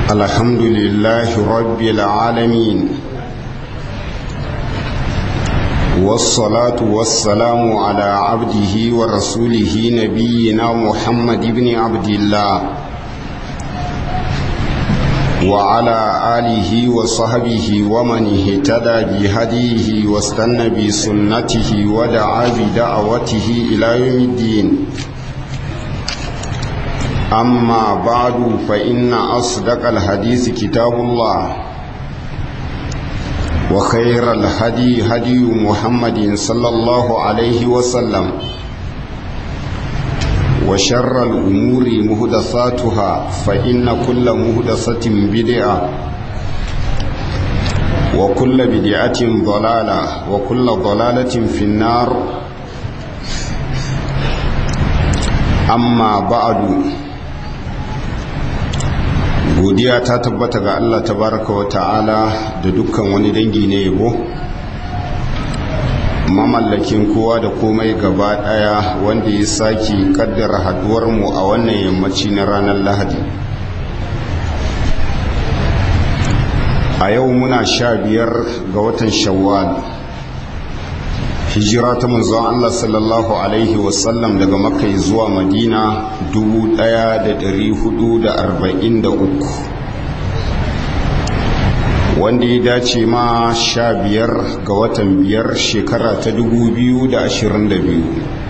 الحمد لله رب العالمين والصلاة والسلام على عبده ورسوله نبينا محمد بن عبد الله وعلى آله وصحبه ومن اهتدى بهديه واستنى بسنته ودعا بدعوته إلى يوم الدين. أما بعد فإن أصدق الحديث كتاب الله وخير الهدي هدي محمد صلى الله عليه وسلم وشر الأمور محدثاتها فإن كل محدثة بدعة وكل بدعة ضلالة وكل ضلالة في النار. أما بعد godiya ta tabbata ga Allah tabaraka wa ta'ala da dukkan wani dangi ne yabo mamallakin kowa da komai gaba daya wanda ya saki kaddara haduwar mu a wannan yammaci na ranar Lahadi. A yau muna 15 ga watan Shawwal, hijira ta manzon Allah sallallahu alaihi wasallam daga Makka zuwa Madina 1443 wanda ya dace ma 15 ga watan 5 shekara ta 2022.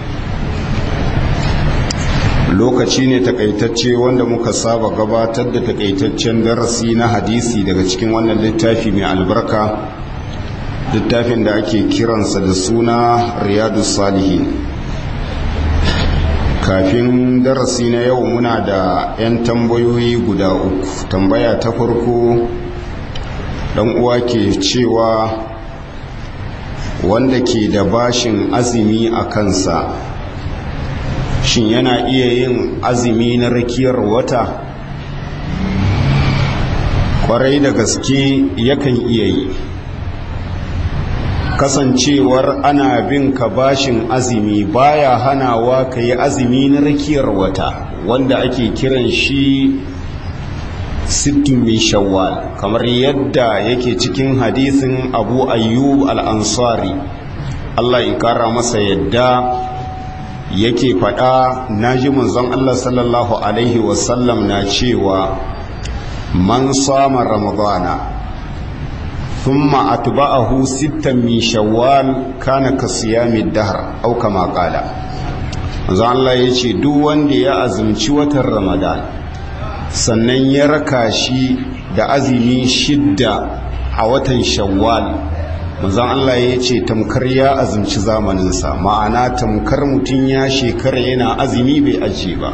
Lokaci ne takaitacce wanda muka saba gabatar da takaitaccen darasi na hadisi daga cikin wannan littafi mai albarka, littafin da ake kiransa da suna Riyadus Salihin. Kafin darasi na yau muna da 'yan tambayoyi guda uku. Tambaya ta farko, dan uwa ke cewa wanda ke da bashin azumi a kansa shin yana iya yin azumi na rakiyar wata? Kwarai da gaske yakan iya yi, kasancewar ana bin ka bashin azumi baya hanawa ka yi azumi na rakiyar wata wanda ake kiran shi sittun min shawwal, kamar yadda yake cikin hadisin Abu Ayyub al-Ansari Allah ya kara masa yadda yake faɗa, naji manzon Allah sallallahu alaihi wasallam na cewa man sama ramadana thumma atba'ahu sittan min shawwal kana kasiyami dahr au kama qala. Manzon Allah yace duk wanda ya azumci watan Ramadan sannan ya raka shi da azumi 6 a watan Shawwal, manzon Allah ya ce tamkar ya azumci zamaninsa, ma'ana tamkar mutum ya shekara yana azumi bai ajiye ba.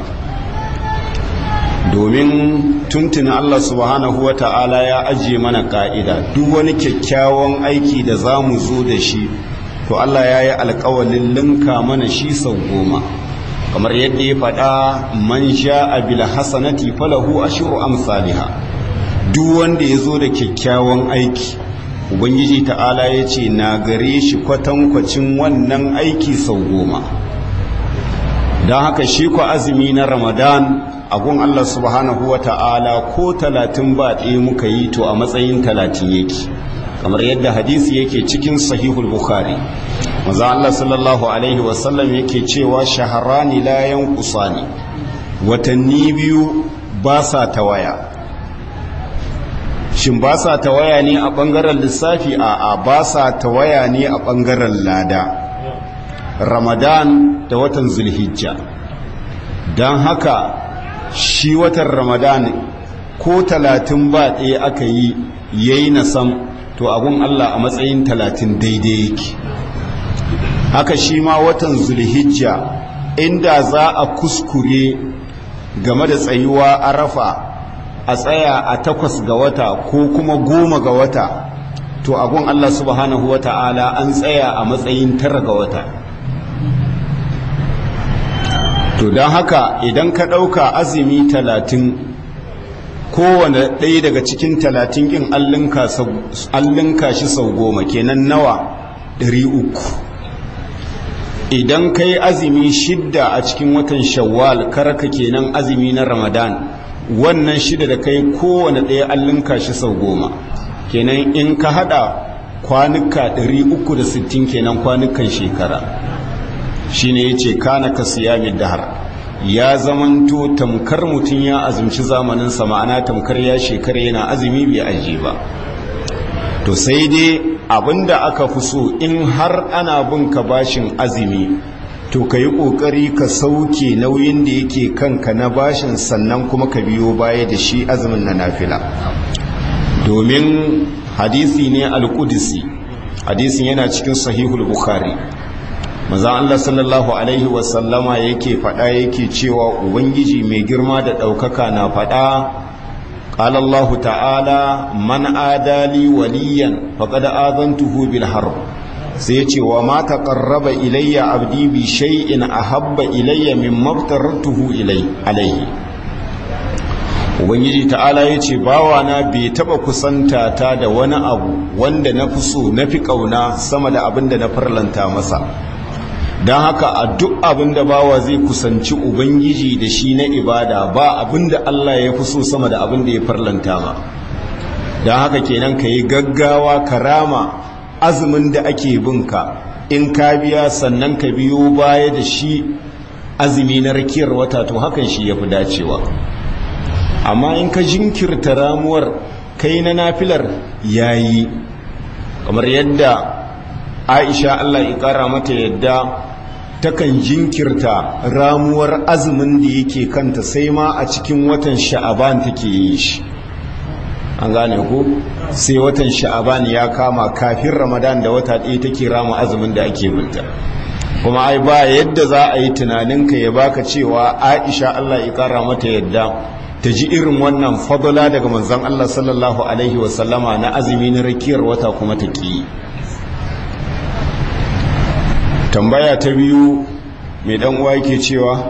Domin tuntuna Allah subhanahu wa ta'ala ya ajiye mana ka'ida, duk wani kyakkyawan aiki da za mu zo da shi to Allah ya yi alkawalin linka mana shi sau 10, kamar yadda ya faɗa, man sha'a bil hasanati falahu ashru amsalha. Duk wanda ya zo da kyakkyawan aiki, ubangiji ta'ala ya ce na gare shi kwatankwacin wannan aiki sau 10. don haka shi ku azumi na Ramadan agun Allah subhanahu wa ta'ala ko 30 ba ɗaya muka yi to a matsayin 30 yake, kamar yadda hadisi yake cikin sahihul Bukhari. Maza Allah sallallahu alaihi wasallam yake cewa shaharani la yanqusani, watanni biyu ba sa tawaya. Shin ba sa tawaya ne a ɓangaren lissafi? A'a, ba sa tawaya ne a ɓangaren lada. Ramadan da watan Zulhijja. Don haka shi watan Ramadan ko 30 ba ɗaya aka yi yayi na sam to abun Allah a matsayin 30 daidai yake. Haka shi ma watan Zulhijja, inda za a kuskure game da tsayuwa Arafa a tsaya a 8 ga wata ko kuma 10 ga wata to abun Allah subhanahu wa ta'ala an tsaya a matsayin 9 ga wata. To don haka idan ka ɗauka azumi 30, kowane ɗaya daga cikin 30 ɗin an linka shi sau 10, kenan nawa? 300. Idan ka yi azumi 6 a cikin watan Shawwal, karaka kenan azumi na Ramadan, wannan 6 da kai kowane ɗaya an linka shi sau 10 kenan in ka hada kwanuka 360 kenan kwanukan shekara shine yace kana ka siyamin dahar ya zamanto tamkar mutum ya azumci zamaninsa, ma'ana tamkar ya shekara yana azumi bai aje ba. To sai dai abinda aka fi so in har ana bin ka bashin azumi to ka yi ƙoƙari ka sauke nauyin da yake kanka na bashin, sannan kuma ka biyo baya da shi azumin na nafila, domin hadisi ne al-qudsi, hadisin yana cikin sahihul bukhari. Maza Allah sallallahu alaihi wasallama yake faɗa yake cewa ubangiji mai girma da ɗaukaka na faɗa, qala Allah ta'ala man adali waliyan faqad azantuhu bil harb, sai yace wa ma taqarraba ilayya abdi bi shay'in ahabba ilayya mimma aftaratuhu alayhi. Ubangiji ta'ala yace bawa na bai taba kusanta ta da wani abu wanda na fi so na fi kauna sama da abin da na farlanta masa. Don haka a duk abin da bawa zai kusanci ubangiji da shi na ibada ba abin da Allah ya fi so sama da abin da ya farlanta ma. Don haka kenan ka yi gaggawa karama azumin da ake binka, in ka biya sannan ka biyo baya da shi azumi na rakiyar wata, to hakan shi ya fi dacewa. Amma in ka jinkirta ramuwar kai na nafilar yayi, kamar yadda Aisha Allah ya kara mata yadda takan jinkirta ramuwar azumin da yake kanta sai ma a cikin watan sha'aban take yin shi, an gane ku, sai watan sha'aban ya kama kafin ramadan da wata ɗaya take rama azumin da ake binta. Kuma ai ba yadda za a yi tunaninka ya baka cewa Aisha Allah ya kara mata yadda ta ji irin wannan fadala daga manzon Allah sallallahu alaihi wasallama na azumi na rakiyar wata kuma ta ki. Tambaya ta biyu mai dan uwa yake cewa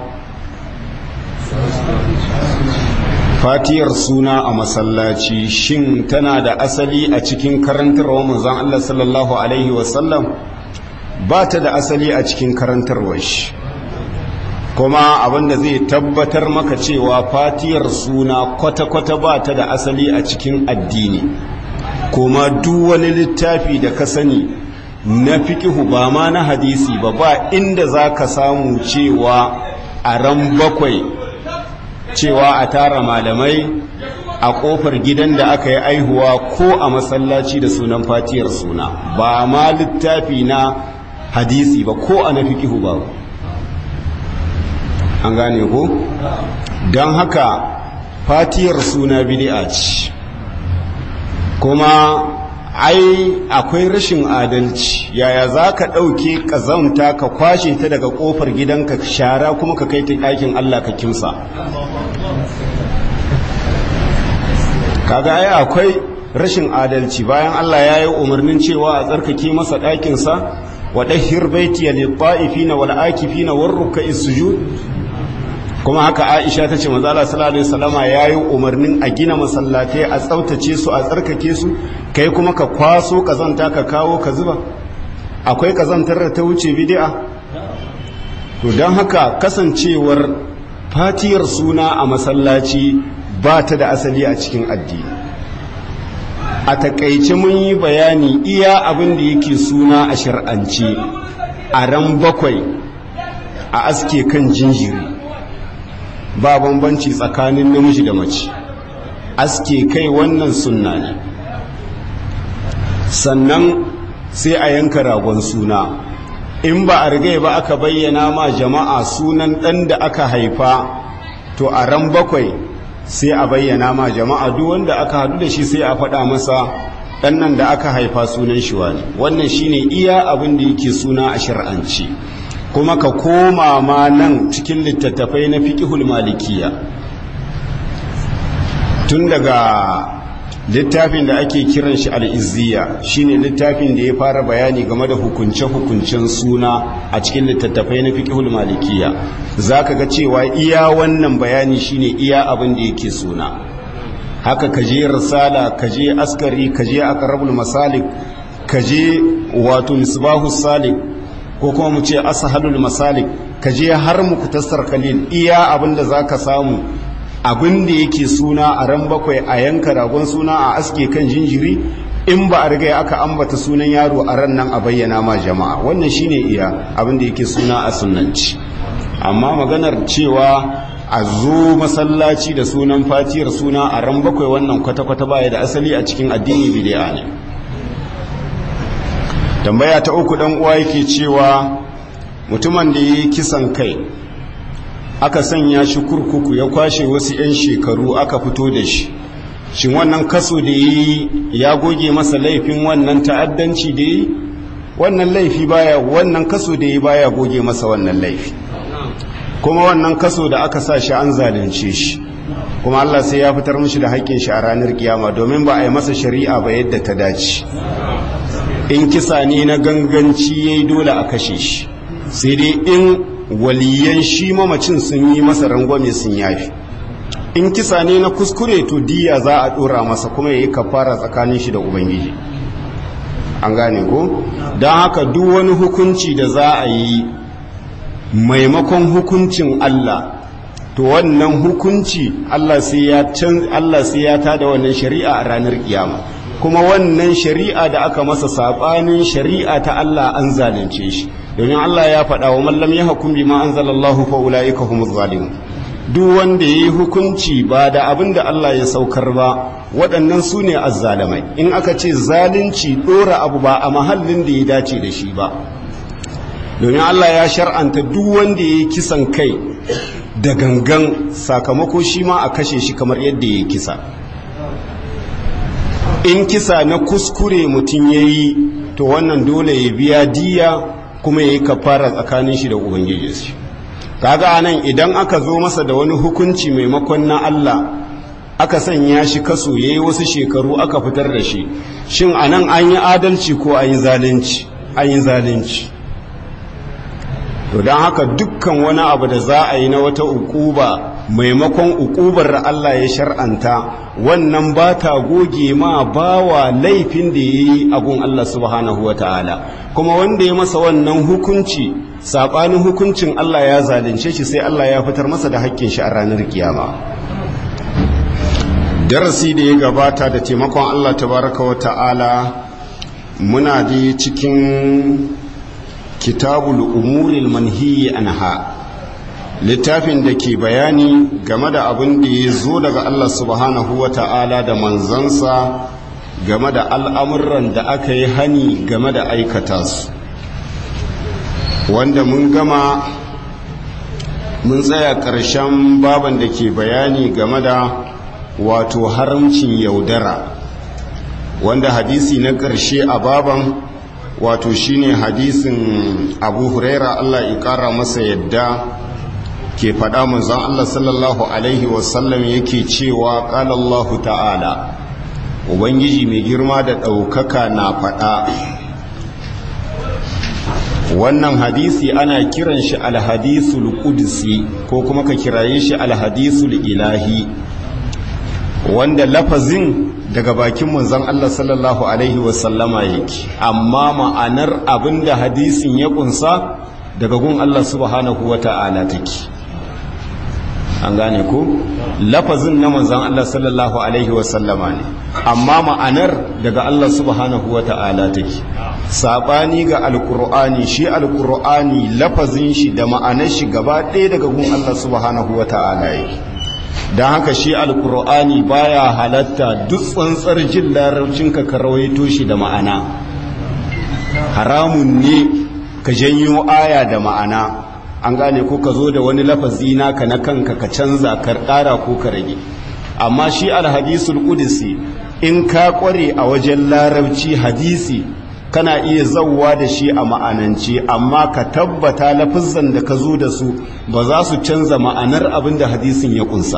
fatiyar suna a masallaci shin tana da asali a cikin karantarwar manzon Allah sallallahu alaihi wasallam? Ba ta da asali a cikin karantarwar shi, kuma abinda zai tabbatar maka cewa fatiyar suna kwata-kwata ba ta da asali a cikin addini, kuma duk wani littafi da ka sani na fiƙihu ba ma na hadisi ba inda za ka samu cewa a ran 7 cewa a tara malamai a ƙofar gidan da aka yi aihuwa ko a masallaci da sunan fatiyar suna, ba ma littafi na hadisi ba ko a na fiƙihu ba. An gane ko? Don haka fatiyar suna bid'a ce, kuma ai akwai rashin adalci. Yaya za ka ɗauke ƙazamta ka kwashe ta daga ƙofar gidanka shara kuma ka kai ta ɗakin Allah ka kimsa? Kaga ai akwai rashin adalci, bayan Allah ya yi umarnin cewa a tsarkake masa ɗakinsa, wa ɗahhir baitiya lit-ta'ifina wal-akifina war-ruk'is sujud. Kuma haka Aisha ta ce manzo Allah sallallahu alaihi wasallama yayi umarnin a gina masallatai, a tsaftace su, a tsarkake su, kai kuma ka kwaso kazanta ka kawo ka zuba. Akwai kazantar da ta wuce bid'a? To dan haka kasancewar fatiyar suna a masallaci ba ta da asali a cikin addini. A takaice mun yi bayani iya abin da yake suna a shar'ance, a ran 7 a aske kan jinjiri, ba bambanci tsakanin namiji da mace, aske kai wannan sunna ne. Sannan sai a yanka ragon suna, in ba a rigai ba aka bayyana ma jama'a sunan ɗan da aka haifa, to a ran 7 sai a bayyana ma jama'a duk wanda aka hadu da shi sai a faɗa masa ɗan nan da aka haifa sunan shi wani. Wannan shine iya abin da yake suna a shar'anci. Kuma ka koma ma nan cikin littattafai na fiqhul malikiya, tun daga littafin da ake kiran shi al-izziya, shine littafin da ya fara bayani game da hukunce-hukuncen suna a cikin littattafai na fiqhul malikiya, zaka ga cewa iya wannan bayani shine iya abin da yake suna. Haka kaje risala, kaje askari, kaje aqrabul masalik, kaje wato misbahus salik, ko kuma mu ce ashalul masalik, kaje har muktasar khalil, iya abinda zaka samu abin da yake suna a ran bakwai a yanka ragon suna a aske kan jinjiri, in ba a riga aka ambata sunan yaro a ran nan a bayyana ma jama'a. Wannan shine iya abin da yake suna a sunnanci. Amma maganar cewa a zo masallaci da sunan fatiyar suna a ran bakwai, wannan kwata-kwata baya da asali a cikin addini, bid'a ne. Tambaya ta uku, dan uwa yake cewa mutumin da yayi kisan kai aka sanya shi kurkuku ya kwashe wasu 'yan shekaru aka fito da shi, shin wannan kaso da yi ya goge masa laifin wannan ta'addanci da yi? Wannan laifi baya, wannan kaso da yi baya goge masa wannan laifi. Kuma wannan kaso da aka sa shi an zalunce shi, kuma Allah sai ya fitar mishi da haƙƙin shi a ranar kiyama, domin ba a yi masa shari'a ba yadda ta dace. In kisa ne na ganganci yayi dole a kashe shi, sai dai in waliyan shi mamacin sun yi masa rangwame sun yafi. In kisa ne na kuskure to diya za a dora masa, kuma yayi kafara tsakanin shi da ubangiji. An gane ko? Don haka duk wani hukunci da za a yi maimakon hukuncin Allah, to wannan hukunci Allah sai ya tada wannan shari'a a ranar kiyama. Kuma wannan shari'a da aka masa sabanin shari'a ta Allah, an zalunce shi, domin Allah ya faɗa wa man lam yahkum bima anzalallahu fa ulaika humuz zalimun. Duk wanda yayi hukunci ba da abin da Allah ya saukar ba, waɗannan su ne azzalamai. In aka ce zalunci, ɗora abu ba a mahallin da ya dace da shi ba, domin Allah ya shar'anta duk wanda yayi kisan kai da gangan, sakamako shi ma a kashe shi kamar yadda yayi kisa. In kisa na kuskure mutum yayi, to wannan dole ya biya diya, kuma yayi kafara tsakanin shi da ubangiji. Kaga anan idan aka zo masa da wani hukunci maimakon na Allah, aka sanya shi kaso yayi wasu shekaru aka fitar da shi, shin anan an yi adalci ko an yi zalunci? An yi zalunci. To don haka dukkan wani abu da za a yi na wata ukuba maimakon ukubar da Allah ya shar'anta, wannan ba ta goge ma bawa laifin da ya yi agun Allah subhanahu wa ta'ala. Kuma wanda ya masa wannan hukunci saɓanin hukuncin Allah ya zalunce shi, sai Allah ya fitar masa da haƙƙin shi a ranar kiyama. Darasi da ya gabata da taimakon Allah tabaraka wa ta'ala, muna da cikin kitabul umuril manhiyi anha, littafin da ke bayani game da abin da ya zo daga Allah subhanahu wa ta'ala da manzansa game da al'amuran da aka yi hani game da aikata su, wanda mun gama mun tsaya ƙarshen baban da ke bayani game da wato haramcin yaudara, wanda hadisi na ƙarshe a baban wato shine hadisin Abu Huraira, Allah ya ƙara masa yadda, ke faɗa manzon Allah sallallahu alaihi wasallam yake cewa qala Allah ta'ala, ubangiji mai girma da ɗaukaka na faɗa. Wannan hadisi ana kiran shi alhadisul qudsi, ko kuma ka kiraye shi alhadisul ilahi, wanda lafazin daga bakin manzon Allah sallallahu alaihi wasallama yake, amma ma'anar abinda hadisin ya kunsa daga gun Allah subhanahu wata'ala take. An gane ko? Lafazin na manzon Allah sallallahu alaihi wasallama ne, amma ma'anar daga Allah subhanahu wata'ala take. Sabani ga alqur'ani, shi alqur'ani lafazin shi da ma'anar shi gaba ɗaya daga gun Allah subhanahu wata'ala yake. don haka shi alkur'ani baya halatta duk tsantsar jin larabcinka ka rawaito shi da ma'ana. Haramun ne ka janyo aya da ma'ana, an gane ko ka zo da wani lafazi naka na kanka ka canza ka ƙara ko ka rage. Amma shi alhadisul qudsi in ka kware a wajen larabci hadisi kana iya zauwa da shi a ma'anance, amma ka tabbata lafazan da ka zo da su ba za su canza ma'anar abin da hadisin ya kunsa.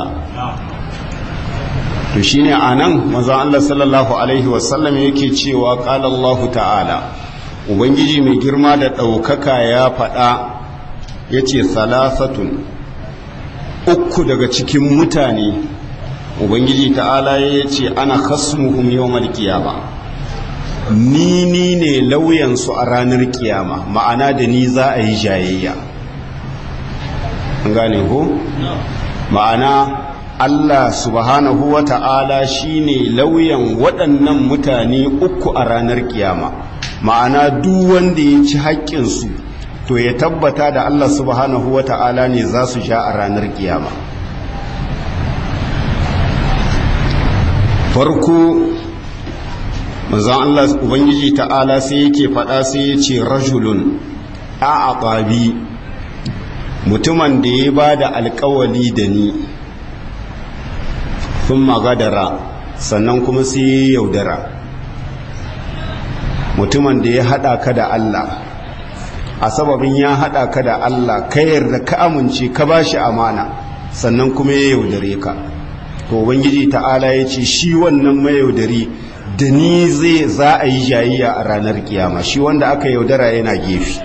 To shine anan manzon Allah sallallahu alaihi wasallam yake cewa qala Allah ta'ala, ubangiji mai girma da ɗaukaka ya faɗa, yace salasatun, uku daga cikin mutane ubangiji ta'ala yace ana khasmuhum yawmal qiyamah, ni ne lauyansu a ranar kiyama, ma'ana da ni za a yi jayayya. An gane ko? Ma'ana Allah subhanahu wa ta'ala shine lauyan waɗannan mutane uku a ranar kiyama, ma'ana duk wanda ya ci haƙƙinsu to ya tabbata da Allah subhanahu wa ta'ala ne za su sha a ranar kiyama. Farko manzon Allah Ubangiji ta'ala sai yake faɗa sai ya ce rajulun a aqabi, mutumin da ya ba da alƙawali da ni sun magadara sannan kuma sai ya yaudara. Mutumin da ya haɗa ka da Allah, a sababin ya haɗa ka da Allah ka yarda ka amince ka ba shi amana sannan kuma ya yaudare ka, to Ubangiji ta'ala ya ce shi wannan mayaudari da ni za a yi jayayya a ranar kiyama, shi wanda aka yaudara yana gefe.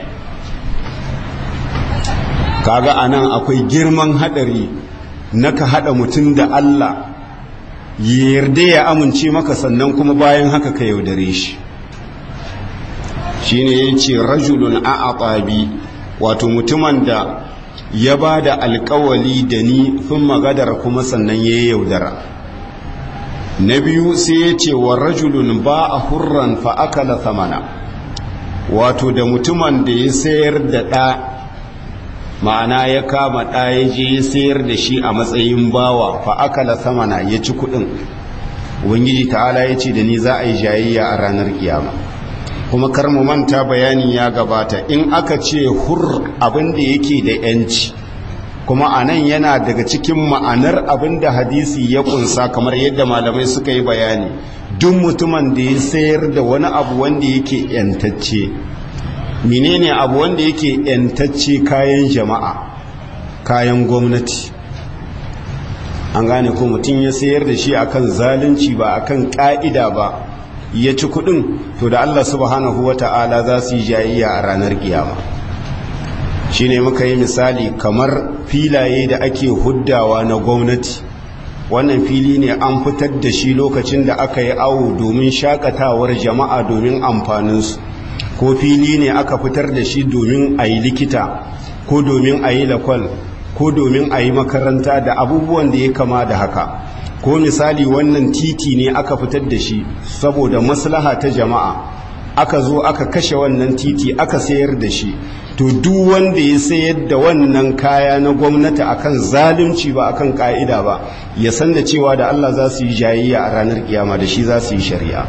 Kaga anan akwai girman haɗari na ka haɗa mutum da Allah ya yarda ya amince maka sannan kuma bayan haka ka yaudare shi. Shine yace rajulun a'aqabi, wato mutumin da ya ba da alkawali da ni sun magadar kuma sannan ya yaudara. Na biyu sai ya ce wa rajulun ba a hurran fa'akala samana, wato da mutumin da ya sayar da ɗa, ma'ana ya kama ɗa ya je ya sayar da shi a matsayin bawa fa'akala samana ya ci kuɗin. Ubangiji ta'ala ya ce da ni za a yi jayayya a ranar kiyama. Kuma kar mu manta bayani ya gabata, in aka ce hur abin da yake da yanci, kuma anan yana daga cikin ma'anar abin da hadisi ya kunsa kamar yadda malamai suka yi bayani, duk mutumin da ya sayar da wani abu wanda yake yantacce. Menene abu wanda yake yantacce? Kayan jama'a, kayan gwamnati. An gane ko mutum ya sayar da shi akan zalunci ba akan ka'ida ba, ya ci kudin, to da Allah subhanahu wata'ala za su yi jayayya a ranar kiyama. Shine muka yi misali kamar filaye da ake huddawa na gwamnati. Wannan fili ne an fitar da shi lokacin da aka yi awo domin shakatawar jama'a domin amfaninsu, ko fili ne aka fitar da shi domin a yi likita ko domin a yi lakwal ko domin a yi makaranta da abubuwan da ya kama da haka. Ko misali wannan titi ne aka fitar da shi saboda maslaha ta jama'a, aka zo aka kashe wannan titi aka sayar da shi, to duk wanda ya sayar da wannan kaya na gwamnati akan zalunci ba akan ka'ida ba, ya san da cewa da Allah za su yi jayayya a ranar kiyama, da shi za su yi shari'a.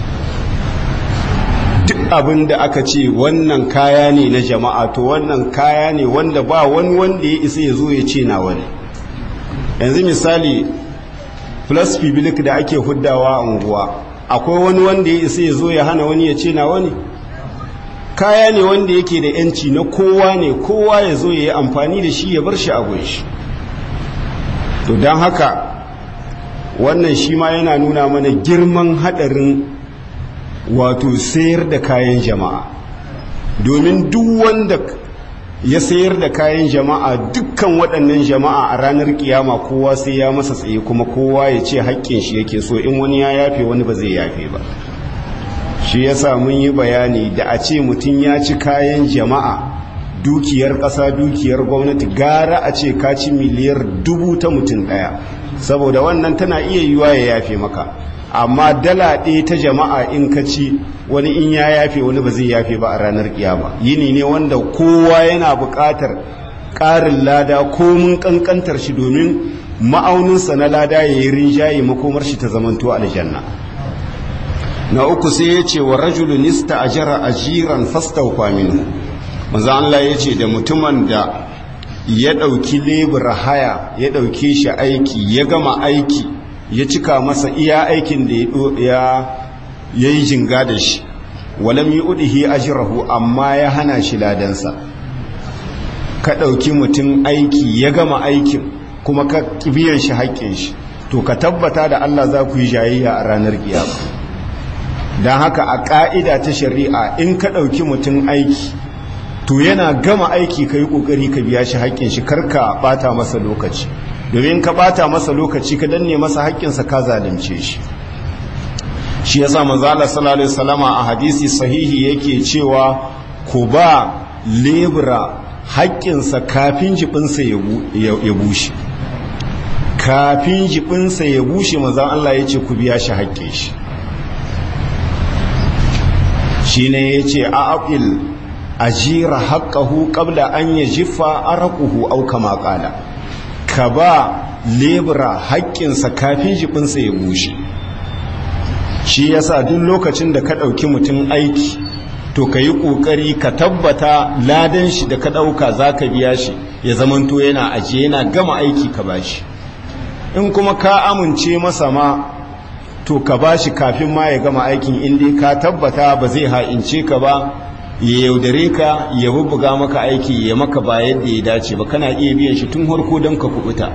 Duk abin da aka ce wannan kaya ne na jama'a, to wannan kaya ne wanda ba wani wanda ya isa ya zo ya ce na wani. Yanzu misali plus public da ake huddawa a unguwa, akwai wani wanda ya isa ya zo ya hana wani ya ce na wani? Kaya ne wanda yake da yanci na kowa ne, kowa ya zo ya yi amfani da shi ya bar shi a gunshi. To don haka wannan shi ma yana nuna mana girman hadarin wato sayar da kayan jama'a, domin duk wanda ya sayar da kayan jama'a, dukkan waɗannan jama'a a ranar kiyama kowa sai ya masa tsaye, kuma kowa ya ce haƙƙin shi yake so, in wani ya yafe wani ba zai yafe ba. Shi yasa mun yi bayani da a ce mutum ya ci kayan jama'a, dukiyar ƙasa, dukiyar gwamnati, gara a ce ka ci miliyar 1000 ta mutum ɗaya, saboda wannan tana iya yiwa ya yafe maka. Amma dala ɗaya ta jama'a in ka ci, wani in ya yafe wani ba zai yafe ba a ranar kiyama. Yini ne wanda kowa yana buƙatar ƙarin lada ko mun ƙanƙantar shi, domin ma'auninsa na lada ya yi rinjaye makomar shi ta zamanto aljanna. Na uku sai ya ce wa rajulun ista'jara ajiran fastawfa minhu. Manzo Allah ya ce da mutumin da ya ɗauki lebur haya, ya ɗauke shi aiki, ya gama aiki, ya cika masa iya aikin da ya yi jinga da shi, walam yu'dihi ajrahu, amma ya hana shi ladansa. Ka ɗauki mutum aiki ya gama aikin kuma ka biyan shi haƙƙin shi, to ka tabbata da Allah za ku yi jayayya a ranar kiyama. Don haka a ƙa'ida ta shari'a, in ka ɗauki mutum aiki, to yana gama aiki ka yi ƙoƙari ka biya shi haƙƙin shi, karka ɓata masa lokaci, domin ka ɓata masa lokaci ka danne masa haƙƙinsa ka zalunce shi. Shi yasa manzo Allah sallallahu alaihi wasallama a hadisi sahihi yake cewa ku ba lebura haƙƙinsa kafin jibinsa ya bushe, kafin jibinsa ya bushe manzon Allah ya ce ku biya shi haƙƙe shi shine ya ce a'aqil ajira haqqahu qabla an yajiffa araquhu aw kama qala ka ba lebura haƙƙinsa kafin jibinsa ya bushe. Shi yasa duk lokacin da ka ɗauki mutum aiki to ka yi ƙoƙari ka tabbata ladan shi da ka ɗauka za ka biya shi ya zamanto yana ajiye yana gama aiki ka bashi. In kuma ka amince masa ma to ka bashi kafin ma ya gama aikin inda ka tabbata ba zai ha'ince ka ba ya yaudare ka ya bubbuga maka aiki ya maka ba yadda ya dace ba, kana iya biyan shi tun harko don ka kubuta.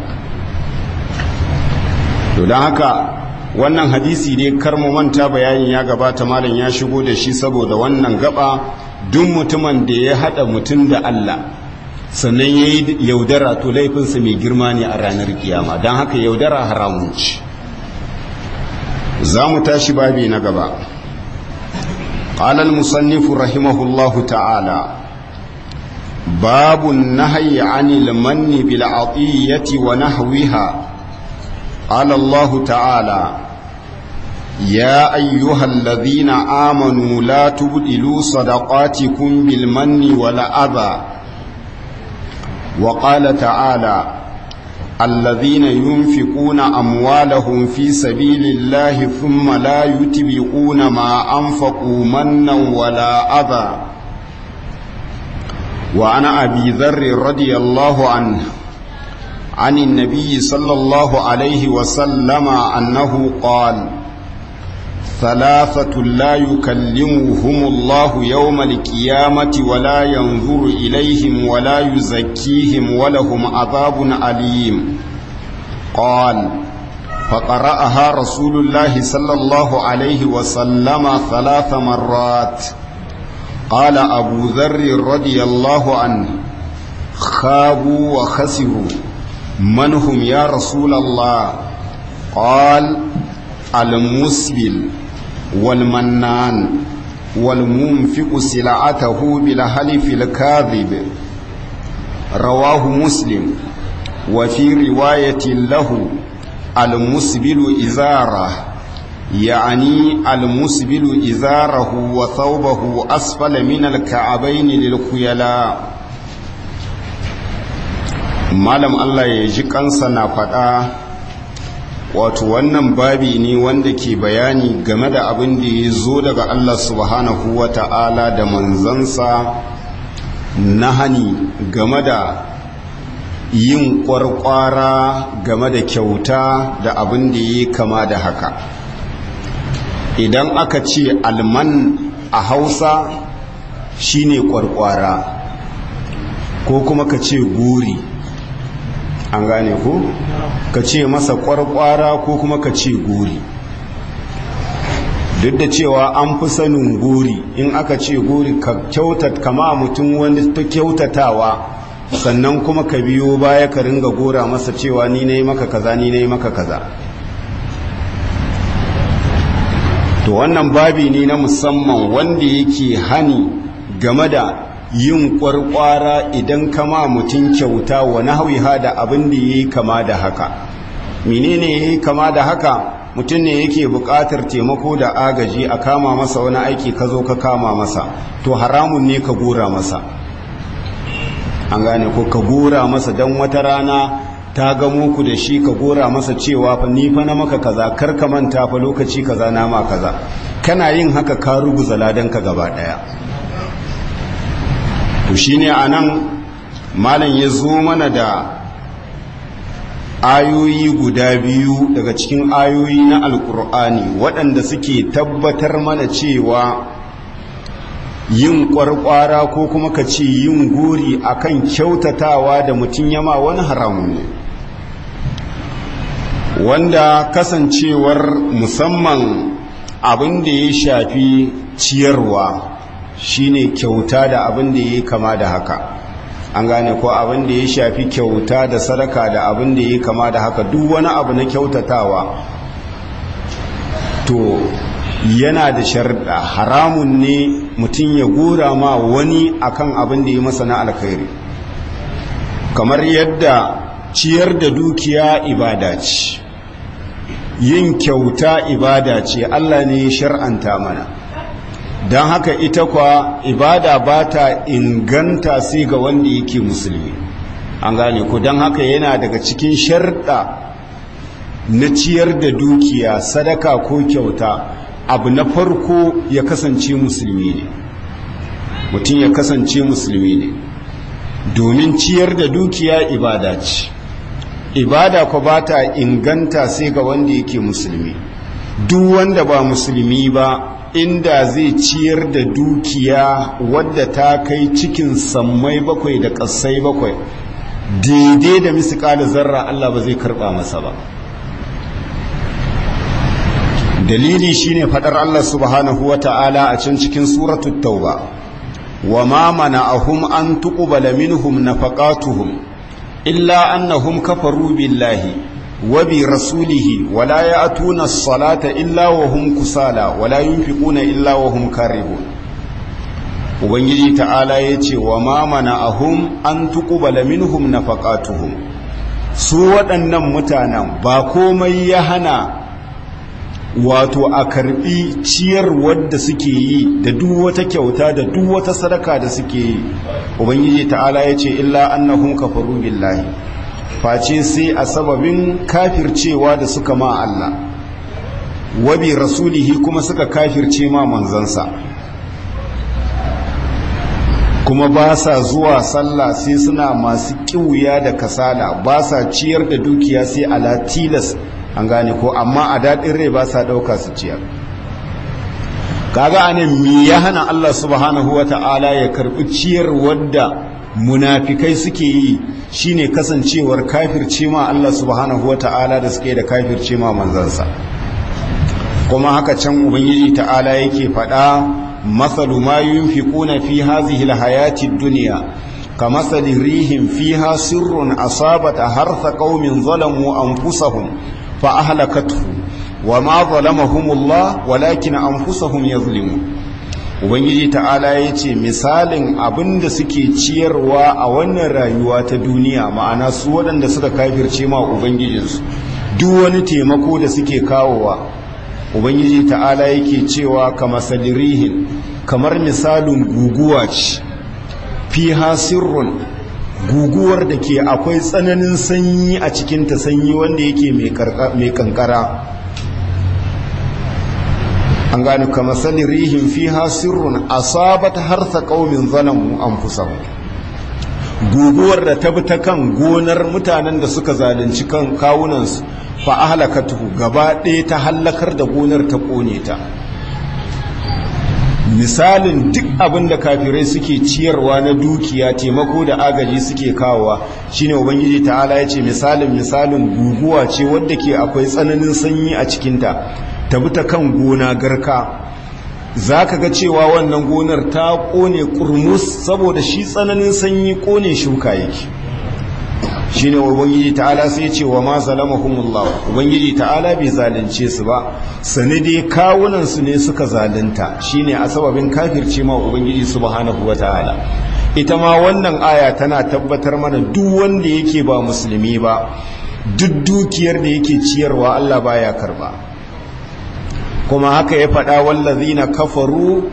To don haka wannan hadisi dai kar mu manta bayanin ya gabata, malam ya shigo da shi saboda wannan gaba duk mutumin da ya hada mutum da Allah sannan yayi yaudara to laifinsa mai girma ne a ranar kiyama, don haka yaudara haramun ce. za mu tashi babi na gaba. qala al-musannif rahimahullahu ta'ala babun nahyi 'anil manni bil 'atiyati wa nahwiha. قال الله تعالى يا أيها الذين آمنوا لا تبدلوا صدقاتكم بالمن والأذى. وقال تعالى الذين ينفقون أموالهم في سبيل الله ثم لا يتبعون ما أنفقوا منا ولا أذى. وعن أبي ذر رضي الله عنه عن النبي صلى الله عليه وسلم أنه قال ثلاثة لا يكلمهم الله يوم القيامة ولا ينظر إليهم ولا يزكيهم ولهم عذاب أليم. قال فقرأها رسول الله صلى الله عليه وسلم 3 مرات. قال أبو ذر رضي الله عنه خابوا وخسروا من هم يا رسول الله؟ قال المسبل والمنان والمنفق سلعته بالحلف الكاذب. رواه مسلم. وفي رواية له المسبل إزاره، يعني المسبل إزاره وثوبه أسفل من الكعبين للخيلاء. malam Allah ya ji kansa na faɗa, wato wannan babi ne wanda ke bayani game da abin da ya zo daga Allah subhanahu wa ta'ala da manzansa na hani game da yin ƙwarƙwara game da kyauta da abin da ya kama da haka. Idan aka ce alman a Hausa shine ƙwarƙwara ko kuma ka ce guri, an gane ko ka ce masa ƙwarƙwara ko kuma ka ce guri. Duk da cewa an fi sanin guri, in aka ce guri ka kyautat kama mutum wani ta kyautatawa sannan kuma ka biyo baya ka ringa gora masa cewa ni na yi maka kaza ni na yi maka kaza. To wannan babi ne na musamman wanda yake hani game da yin ƙwarƙwara idan kama mutum kyauta wa nahwiha da abin da yayi kama da haka. Menene yayi kama da haka? Mutum ne yake buƙatar taimako da agaji a kama masa wani aiki ka zo ka kama masa, to haramun ne ka gora masa. An gane ko ka gora masa dan wata rana ta gamo ku da shi ka gora masa cewa fa ni fa na maka kaza, kar ka manta fa lokaci kaza na ma kaza. Kana yin haka ka ruguza ladan ka gaba daya. To shine anan malam ya zo mana da ayoyi guda biyu daga cikin ayoyi na alkur'ani waɗanda suke tabbatar mana cewa yin ƙwarƙwara ko kuma ka ce yin guri akan kyautatawa da mutum yama wani haramun ne, wanda kasancewar musamman abin da ya shafi ciyarwa shine kyauta da abin da ya kama da haka. An gane ko abin da ya shafi kyauta da sadaka da abin da ya kama da haka, duk wani abu na kyautatawa to yana da sharda. Haramun ne mutum ya gora ma wani akan abin da ya masa na alkhairi, kamar yadda ciyar da dukiya ibada ce, yin kyauta ibada ce, Allah ne ya shar'anta mana. Don haka ita kwa ibada ba ta inganta sai ga wanda yake musulmi, an gane ku. Don haka yana daga cikin sharɗa na ciyar da dukiya, sadaka ko kyauta, abu na farko ya kasance musulmi ne, mutum ya kasance musulmi ne, domin ciyar da dukiya ibada ce. Ibada ko ba ta inganta sai ga wanda yake musulmi. Duk wanda ba musulmi ba, inda zai ciyar da dukiya wadda ta kai cikin sammai bakwai da ƙasai bakwai, daidai da misƙala zarra, Allah ba zai karɓa masa ba. Dalili shine faɗar Allah subhanahu wa ta'ala a can cikin suratul tauba, wa ma mana'ahum an tuqbala minhum nafaqatuhum illa annahum kafaru billahi wa bi rasulihi wa la ya'tuna as-salata illa wa hum kusala wa la yunfiquna illa wa hum karihun. Ubangiji ta'ala yace wa ma mana'ahum an tuqbala minhum nafaqatuhum, su waɗannan mutanen ba komai ya hana wato a karbi ciyarwar da suke yi da duk wata kyauta da duk wata sadaka da suke yi. Ubangiji ta'ala ya ce illa annahum kafaru billahi, face sai a sababin kafircewa da suka ma Allah, wa bi rasulihi kuma suka kafirce ma manzansa, kuma ba sa zuwa sallah sai suna masu kiwuya da kasala, ba sa ciyar da dukiya sai ala tilas, an gane ko, amma a daɗin rai ba sa ɗauka su ciyar. Kaga anan mi ya hana Allah subhanahu wa ta'ala ya karɓi ciyar wadda munafikai suke yi, shine kasancewar kafirce ma Allah subhanahu wa ta'ala da suke da kafirce ma manzansa. Kuma haka can Ubangiji ta'ala yake faɗa, masalu ma yunfiquna fi hazihi alhayati ad-dunya kamasali rihin fiha sirrun asabat hartha qaumin zalamu anfusahum fa ahlakathu wama zalamahumullah walakin anfusahum yazlimun. Ubangiji ta'ala yace misalin abinda suke ciyarwa a wannan rayuwa ta duniya, ma'ana su waɗanda suka kafirce ma ubangijinsu, duk wani taimako da suke kawowa, Ubangiji ta'ala yake cewa kamasali rihin, kamar misalin guguwa ce, fiha sirrun, guguwar da ke akwai tsananin sanyi a cikinta, sanyi wanda yake mai kankara, an gani kamasali rihin fiha sirrun asabat harsa qaumin zalamu anfusahum, guguwar da ta bi ta kan gonar mutanen da suka zalunci kan kawunansu, fa ahlakatuhu, gaba ɗaya ta hallakar da gonar, ta kone ta. Misalin duk abin da kafirai suke ciyarwa na dukiya, taimako da agaji suke kawowa, shine Ubangiji ta'ala ya ce misalin guguwa ce wadda ke akwai tsananin sanyi a cikinta, ta bi ta kan gona garka, za ka ga cewa wannan gonar ta kone kurmus, saboda shi tsananin sanyi kone shuka yake. shine ubangiji ta'ala sai ce wa ma zalamahumullah, ubangiji ta'ala bai zalunce su ba, sani dai kawunan su ne suka zalunta, shine a sababin kafirce ma ubangiji subhanahu wataala. ita ma wannan aya tana tabbatar mana duk wanda yake ba musulmi ba, duk dukiyar da yake ciyarwa Allah baya karba. kuma haka ya faɗa wallazina kafaru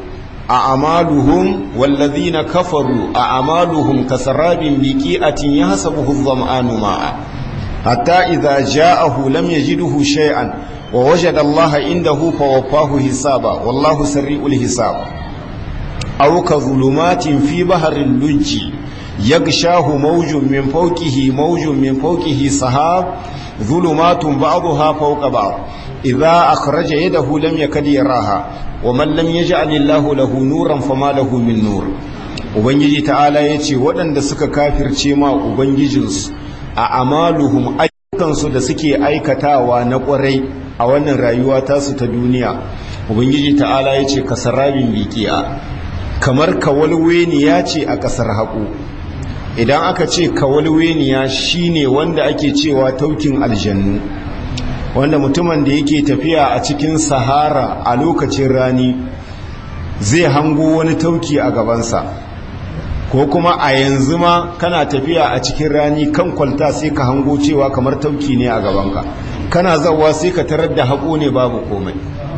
والذين كفروا أعمالهم كسراب بقيعة يحسبه الظمآن ماء حتى إذا جاءه لم يجده شيئا ووجد الله عنده فوفاه حسابا والله سريع الحساب. أو كظلمات في بحر اللج يغشاه موج من فوقه سحاب ظلمات بعضها فوق بعض إذا أخرج يده لم يكد يراها ومن لم يجعل الله له نورا فما له من نور. ubangiji ta'ala yace waɗanda suka kafirce ma ubangijinsu a amaluhum, ayyukansu da suke aikatawa na ƙwarai a wannan rayuwa tasu ta duniya, ubangiji ta'ala yace kasarabin biqi'a, kamar kawalweniya ce a ƙasar haƙo. idan aka ce kawalweniya shine wanda ake cewa taukin aljannu, wanda mutumin da yake tafiya a cikin sahara a lokacin rani zai hango wani tauki a gabansa, ko kuma a yanzu ma kana tafiya a cikin rani kan kwalta sai ka hango cewa kamar tauki ne a gabanka, kana zawa sai ka tarar da haƙo ne babu komai.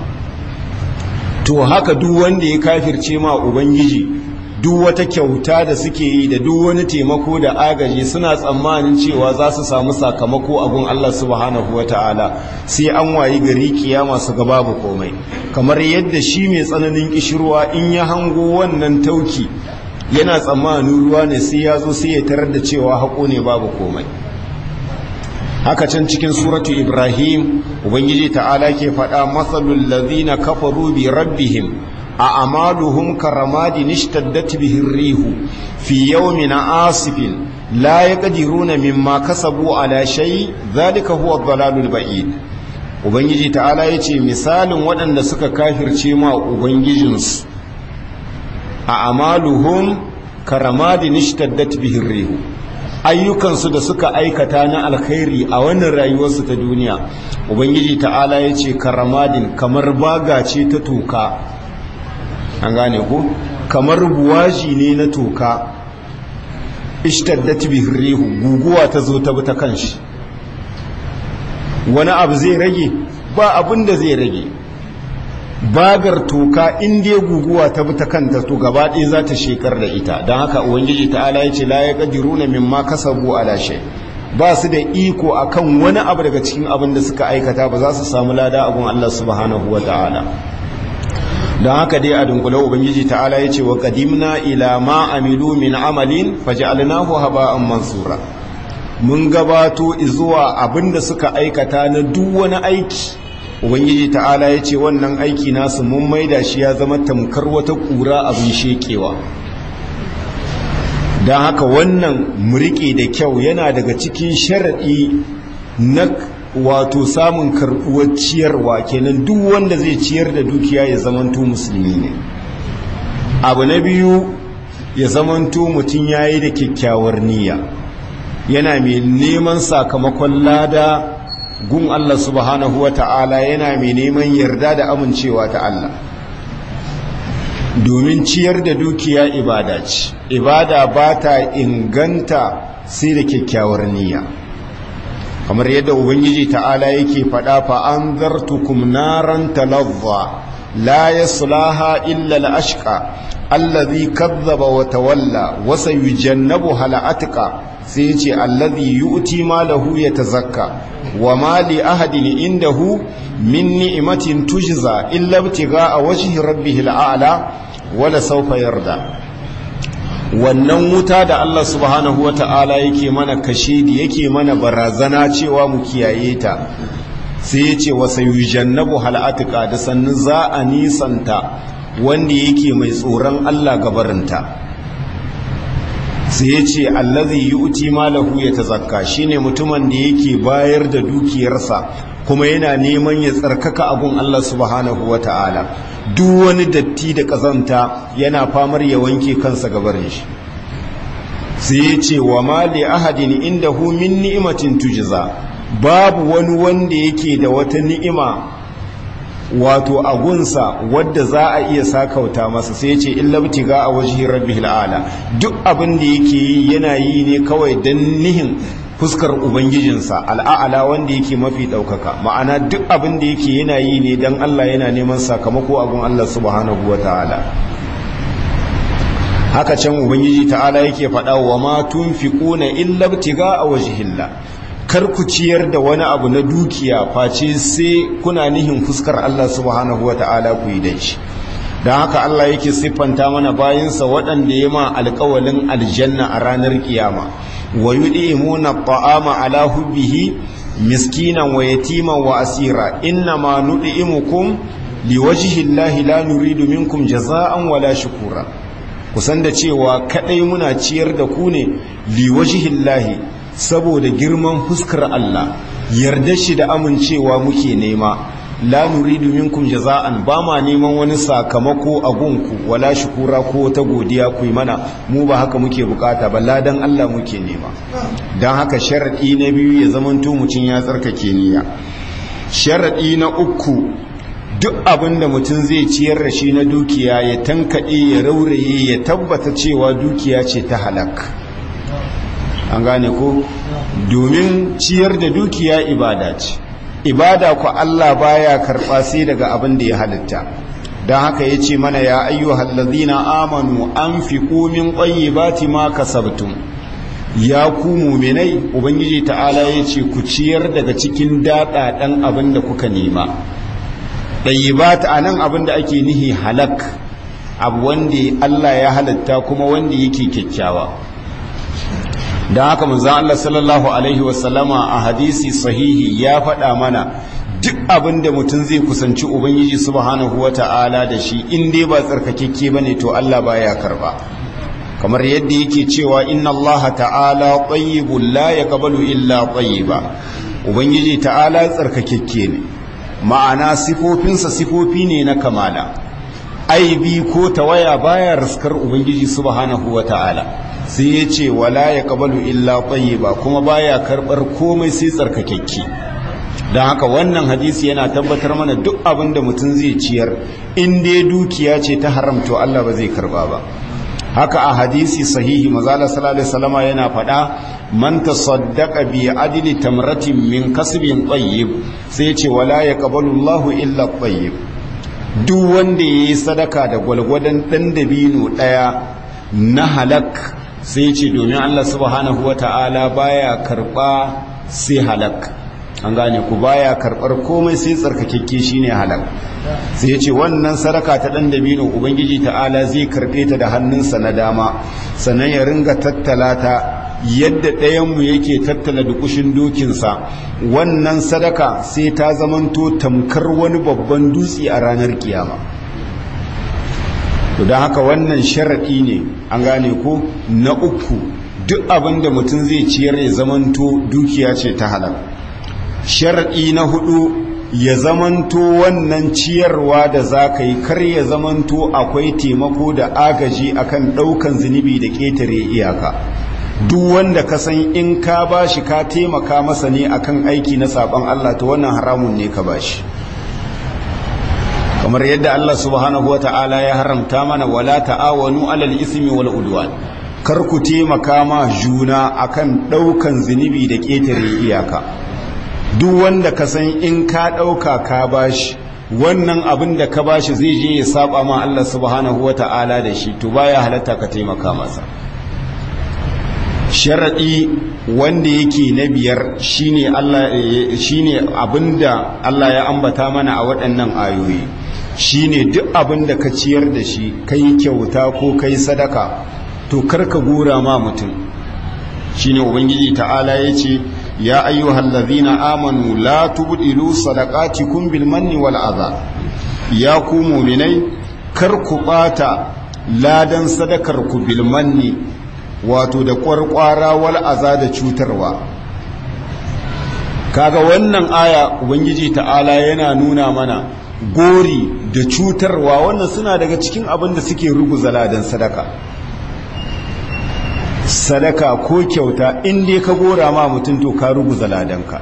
To haka duk wanda ya kafirce ma ubangiji, duk wata kyauta da suke yi da duk wani taimako da agaji suna tsammanin cewa za su samu sakamako a gun Allah subhanahu wata'ala, sai an wayi gari kiyama su ga babu komai. Kamar yadda shi mai tsananin kishirwa in ya hango wannan tauki yana tsammanin ruwa ne, sai ya zo sai ya tarar da cewa haƙo ne babu komai. Haka can cikin suratu Ibrahim ubangiji ta'ala ke faɗa, matsalul ladhina kafaru bi rabbihim a amaluhum karamadin ishtaddat bihi rihu fi yawmin asifin la yaqdiruna mimma kasabu ala shay dhalika huwa ad-dalalul ba'id. Ubangiji ta'ala yace misalin waɗanda suka kafirce ma ubangijinsu, a amaluhum karamadin ishtaddat bihi rihu, ayyukansu da suka aikata na alkhairi a wannan rayuwarsu ta duniya, ubangiji ta'ala ya ce karamadin kamar baga ce ta toka, an gane ku, kamar buwaji ne na toka, ishtaddat bihi rihu, guguwa ta zo ta bi ta kanshi. Wani abu zai rage? Ba abin da zai rage. Bagar toka in dai guguwa ta bi ta kanta to gaba ɗaya za ta shekar da ita. Don haka ubangiji ta'ala ya ce la yaqdiruna mimma kasabu ala shay, ba su da iko akan wani abu daga cikin abin da suka aikata, ba za su samu lada a gun Allah subhanahu wata'ala. don haka dai a dunkule ubangiji ta'ala ya ce wa qadimna ila ma amilu min amalin faj'alnahu haba'an mansura, mun gabato zuwa abinda suka aikata na duk wani aiki. Ubangiji ta'ala ya ce wannan aiki nasu mun maida shi ya zama tamkar wata kura abin shekewa. don haka wannan murike da kyau yana daga cikin sharaɗi na wato samun karɓuwar ciyarwa, kenan duk wanda zai ciyar da dukiya ya zamanto musulmi ne. Abu na biyu, ya zamanto mutum ya yi da kyakkyawar niyya, yana mai neman sakamakon lada gun Allah subhanahu wa ta'ala, yana mai neman yarda da amincewa ta Allah. Domin ciyar da dukiya ibada ce, ibada ba ta inganta sai da kyakkyawar niyya. Kamar yadda Ubangiji ta'ala yake faɗa, fa an zartukum naran talazza la yaslaha illa al-ashqa allazi kazzaba wa tawalla wa sayujannabuha al-atqa, sai yace allazi yu'ti malahu yatazakka wa ma li ahadin indahu min ni'matin tujza illa ibtigha'a wajhi rabbihil a'la wala sawfa yarda. Wannan wuta da Allah subhanahu wata'ala yake mana kashedi, yake mana barazana cewa mu kiyaye ta, sai yace wa sayujannabuha al-atqa, da sannan za a nisanta wanda yake mai tsoron Allah gabarinta. Sai yace allazi yu'ti malahu yatazakka, shine mutumin da yake bayar da dukiyarsa kuma yana neman ya tsarkaka abun Allah subhanahu wata'ala, duk wani datti da kazanta yana famar ya wanke kansa gabarin shi. Sai yace wa ma li ahadin indahu min ni'matin tujza, babu wani wanda yake da wata ni'ima wato agunsa wadda za a iya sakauta masa, sai yace illa btiga a wajhi rabbihil a'la, duk abin da yake yi yana yi ne kawai dan nihin fuskar ubangijinsa al'a'ala wanda yake mafi daukaka. Ma'ana duk abin da yake yana yi ne dan Allah, yana neman sakamako agun Allah subhanahu wataala. Haka can ubangiji ta'ala yake faɗa, wa ma tunfiquna illa btiga a wajhillah, kar ku ciyar da wani abu na dukiya face sai kuna nihin fuskar Allah subhanahu wata'ala ku yi da shi. Don haka Allah yake siffanta mana bayinsa waɗanda ya ma alƙawalin aljanna a ranar kiyama, wa yud'imuna ta'ama ala hubbihi miskinan wa yatiman wa asira, inna ma nud'imukum liwajhi llahi la nuridu minkum jaza'an wala shukura. Kusan da cewa kadai muna ciyar da ku ne liwajhi llahi, saboda girman fuskar Allah, yarda shi da amincewa muke nema, la nuridu minkum jaza'an, ba ma neman wani sakamako a gunku wala shukura ko ta godiya ku yi mana, mu ba haka muke bukata ba, ladan Allah muke nema. don haka sharadi na biyu ya zamanto mutum ya tsarkake niyya. Sharadi na uku, duk abin da mutum zai ciyar da shi na dukiya ya tankaɗe ya rauraye ya tabbata cewa dukiya ce ta halak. An gane ko? Domin ciyar da dukiya ibada ce, ibada ku Allah baya karɓa sai daga abin da ya halitta. Don haka ya ce mana ya ayyuhal ladzina amanu anfiqu min tayyibati ma kasabtum. Ya ku mu'minai, ubangiji ta'ala ya ce ku ciyar daga cikin daɗaɗan abin da kuka nema. Tayyibat anan abin da ake nihi halak, abu wanda Allah ya halitta kuma wanda yake kyakkyawa. Don haka manzon Allah sallallahu alaihi wasallama a hadisi sahihi ya faɗa mana duk abin da mutum zai kusanci ubangiji subhanahu wata'ala da shi in dai ba tsarkakekke bane to Allah baya karba. Kamar yadda yake cewa inna Allah ta'ala tayyibun la yaqbalu illa tayyiba. Ubangiji ta'ala tsarkakekke ne, ma'ana sifofinsa sifofi ne na kamala, aibi ko tawaya baya raskar ubangiji subhanahu wata'ala. Sai ya ce wala yaqbalu illa tayyiba, kuma baya karbar komai sai tsarkakekke. Don haka wannan hadisi yana tabbatar mana duk abin da mutum zai ciyar in dai dukiya ce ta haram to Allah ba zai karba ba. Haka a hadisi sahihi manzala sallallahu alaihi wasallama yana faɗa man tasaddaqa bi adli tamratin min kasbin tayyib, sai ya ce wala yaqbalu Allahu illa tayyib. Duk wanda yayi sadaka da gwalgwadon dan dabino daya na halak, sai ya ce domin Allah subhanahu wataala baya karba sai halak. An gane ku, baya karbar komai sai tsarkakekke shine halal. Sai yace wannan sadaka ta dan dabino ubangiji ta'ala zai karbe ta da hannunsa na dama, sannan ya ringa tattala ta yadda ɗayan mu yake tattala dukushin dokinsa. Wannan sadaka sai ta zamanto tamkar wani babban dutse a ranar kiyama. To dan haka wannan sharadi ne, an gane ku, na uku duk abin da mutum zai ciyar ya zamanto dukiya ce ta halal. Shar'i na hudu ya zamanto wannan ciyarwa da za ka yi kar ya zamanto akwai taimako da agaji akan ɗaukan zunubi da ƙetare iyaka. Duk wanda ka san in ka bashi ka taimaka masa ne akan aiki na saban Allah to wannan haramun ne ka bashi. Kamar yadda Allah subhanahu wata'ala ya haramta mana wala ta'awanu alal ismi wal udwan, kar ku taimaka ma juna akan ɗaukan zunubi da ƙetare iyaka. Duk wanda ka san in ka ɗauka ka bashi wannan abin da ka bashi zai je ya saba ma Allah subhanahu wata'ala da shi, to baya halatta ka taimaka masa. Sharadi wanda yake na biyar shine abinda Allah ya ambata mana a waɗannan ayoyi, shine duk abinda ka ciyar da shi kai kyauta ko kai sadaka to karka gora ma mutum. Shine ubangiji ta'ala yace ya ayyuhal ladhina amanu la tubdilu sadaqatikum bil manni wal adha. Ya ku mu'minai, kar ku bata ladan sadakar ku bil manni, wato da kwarkwara wal adha da cutarwa. Kaga wannan aya ubangiji ta'ala yana nuna mana gori da cutarwa wannan suna daga cikin abin da suke ruguza ladan sadaka. Sadaka ko kyauta in dai ka gora ma mutum to ka ruguza ladanka.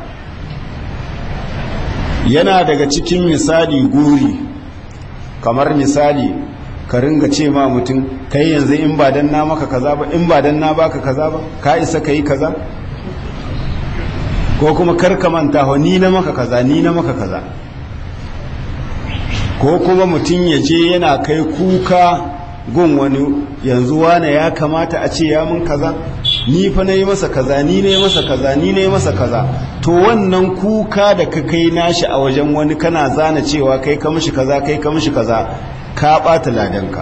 Yana daga cikin misali gori, kamar misali ka ringa ce ma mutum kai yanzu in ba dan na maka kaza ba, in ba dan na baka kaza ba, ka isa kai kaza. Ko kuma kar ka manta ho ni na maka kaza, ni na maka kaza. Ko kuma mutum ya je yana kai kuka gun wani, yanzu wane ya kamata a ce ya mun kaza, ni fa na yi masa kaza, ni na yi masa kaza, ni na yi masa kaza. To wannan kuka da ka kai nashi a wajen wani kana zana cewa kai ka mishi kaza, kai ka mishi kaza, ka ɓata ladanka.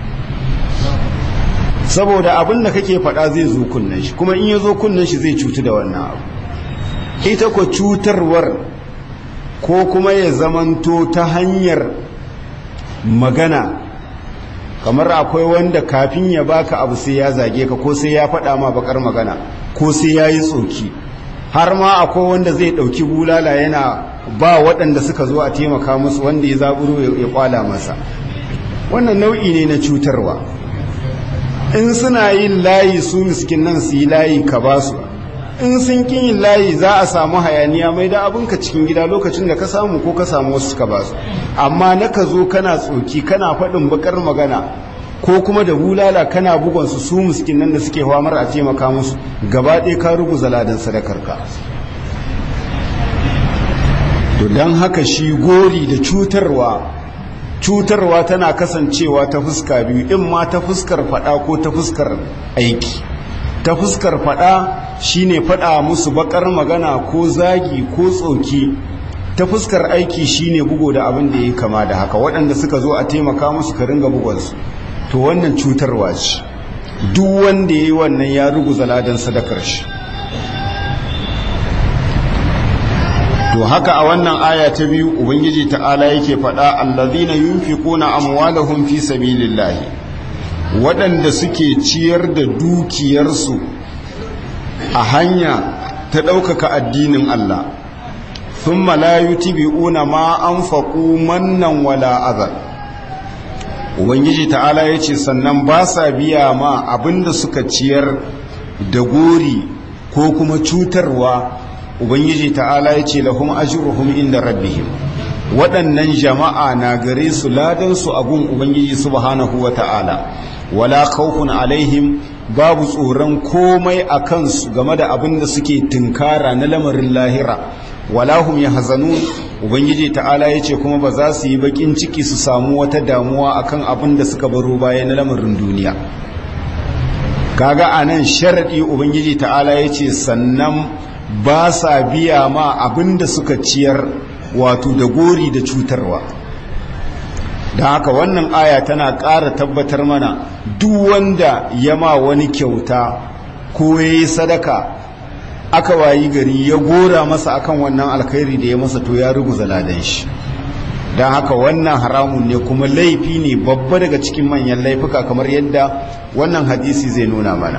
Saboda abin da kake faɗa zai zo kunnen shi, kuma in ya zo kunnen shi zai cutu da wannan abu. Ita ko cutarwar ko kuma ya zamanto ta hanyar magana, kamar akwai wanda kafin ya baka abu sai ya zage ka, ko sai ya faɗa ma bakar magana, ko sai ya yi tsoki. Har ma akwai wanda zai ɗauki bulala yana ba waɗanda suka zo a taimaka musu, wanda ya zaburo ya kwala masa. Wannan nau'i ne na cutarwa. In suna yin layi su miskin nan su yi layi ka ba su, in sun kin yin layi za a samu hayaniya, mai da abinka cikin gida lokacin da ka samu ko ka samu wasu suka ba su. Amma na ka zo kana tsoki kana faɗin bakar magana ko kuma da bulala kana bugonsu su miskin nan da suke famar a taimaka musu, gaba ɗaya ka ruguza ladan sadakarka. To don haka shi gori da cutarwa tana kasancewa ta fuska biyu, in ma ta fuskar faɗa ko ta fuskar aiki. Ta fuskar faɗa shine faɗa musu bakar magana ko zagi ko tsoki, ta fuskar aiki shine bugo da abin da ya kama da haka, waɗanda suka zo a taimaka musu ka ringa bugonsu, to wannan cutarwa ce. Duk wanda ya yi wannan ya ruguza ladan sadakar shi. to haka a wannan aya ta biyu ubangiji ta'ala yake faɗa allazina yunfiquna amwalahum fi sabilillahi, waɗanda suke ciyar da dukiyarsu a hanya ta ɗaukaka addinin Allah, thumma la yutibi'una ma anfaqu mannan wala adha. Ubangiji ta'ala yace sannan ba sa biya ma abinda suka ciyar da gori ko kuma cutarwa. Ubangiji ta'ala yace lahum ajruhum inda rabbihim, waɗannan jama'a na gare su ladan su a gun Ubangiji subhanahu wata'ala, wala khawfun alaihim, babu tsoron komai a kansu game da abin da suke tunkara na lamarin lahira, wala hum yahzanun. Ubangiji ta'ala yace kuma ba za su yi bakin ciki su samu wata damuwa akan abin da suka baro baya na lamarin duniya. Kaga anan sharadi Ubangiji ta'ala yace sannan ba sa biya ma abin da suka ciyar, wato da gori da cutarwa. don haka wannan aya tana ƙara tabbatar mana duk wanda ya ma wani kyauta ko ya yi sadaka aka wayi gari ya gora masa akan wannan alkhairi da ya masa, to ya ruguza ladan shi. don haka wannan haramun ne kuma laifi ne babba daga cikin manyan laifuka, kamar yadda wannan hadisi zai nuna mana.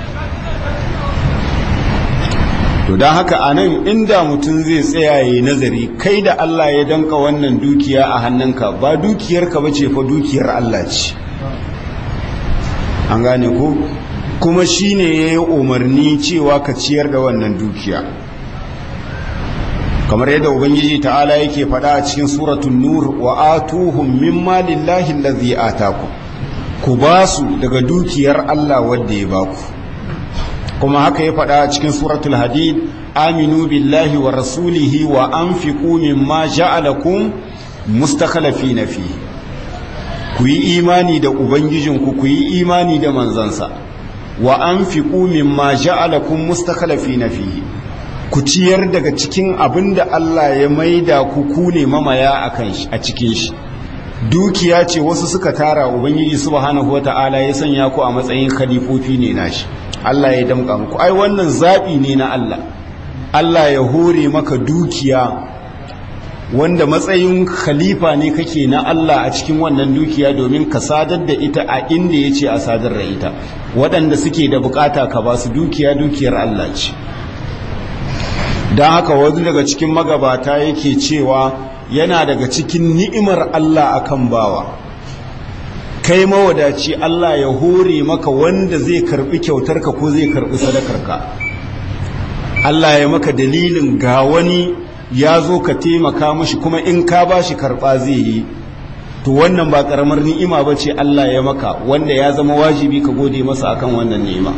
to don haka a nan inda mutum zai tsaya ya nazari, kai da Allah ya danka wannan dukiya a hannunka, ba dukiyarka ba ce fa, dukiyar Allah ce. an gane ko? kuma shi ne ya yi umarni cewa ka ciyar da wannan dukiya, kamar yadda Ubangiji ta'ala yake faɗa a cikin suratul nur, wa atuhum mimma lillahi allazi ataku, ku ba su daga dukiyar Allah wadda ya baku. kuma haka ya faɗa a cikin suratul hadid, aminu billahi wa rasulihi wa anfiqu mimma ja'alakum mustakhlifina fi. ku yi imani da ubangijinku, ku yi imani da manzansa, wa anfiqu mimma ja'alakum mustakhlifina fi. ku ciyar daga cikin abinda Allah ya maida ku ne mamaya akan shi, a cikin shi. dukiya ce wasu suka tara, ubangiji subhanahu wata'ala ya sanya ku a matsayin khalifofi ne nashi, Allah ya damka muku. ai wannan zabi ne na Allah. Allah ya hore maka dukiya wanda matsayin khalifa ne kake na Allah a cikin wannan dukiya, domin ka sadar da ita a inda yace a sadar da ita. waɗanda suke da bukata ka ba su dukiya, dukiyar Allah ce. don haka wani daga cikin magabata yake cewa yana daga cikin ni'imar Allah akan bawa, kai mawadaci Allah ya hore maka wanda zai karbi kyautarka ko zai karbi sadakarka. Allah ya maka dalilin ga wani ya zo ka taimaka mashi, kuma in ka bashi karba zai yi. to wannan ba karamar ni'ima bace Allah ya maka, wanda ya zama wajibi ka gode masa akan wannan ni'ima.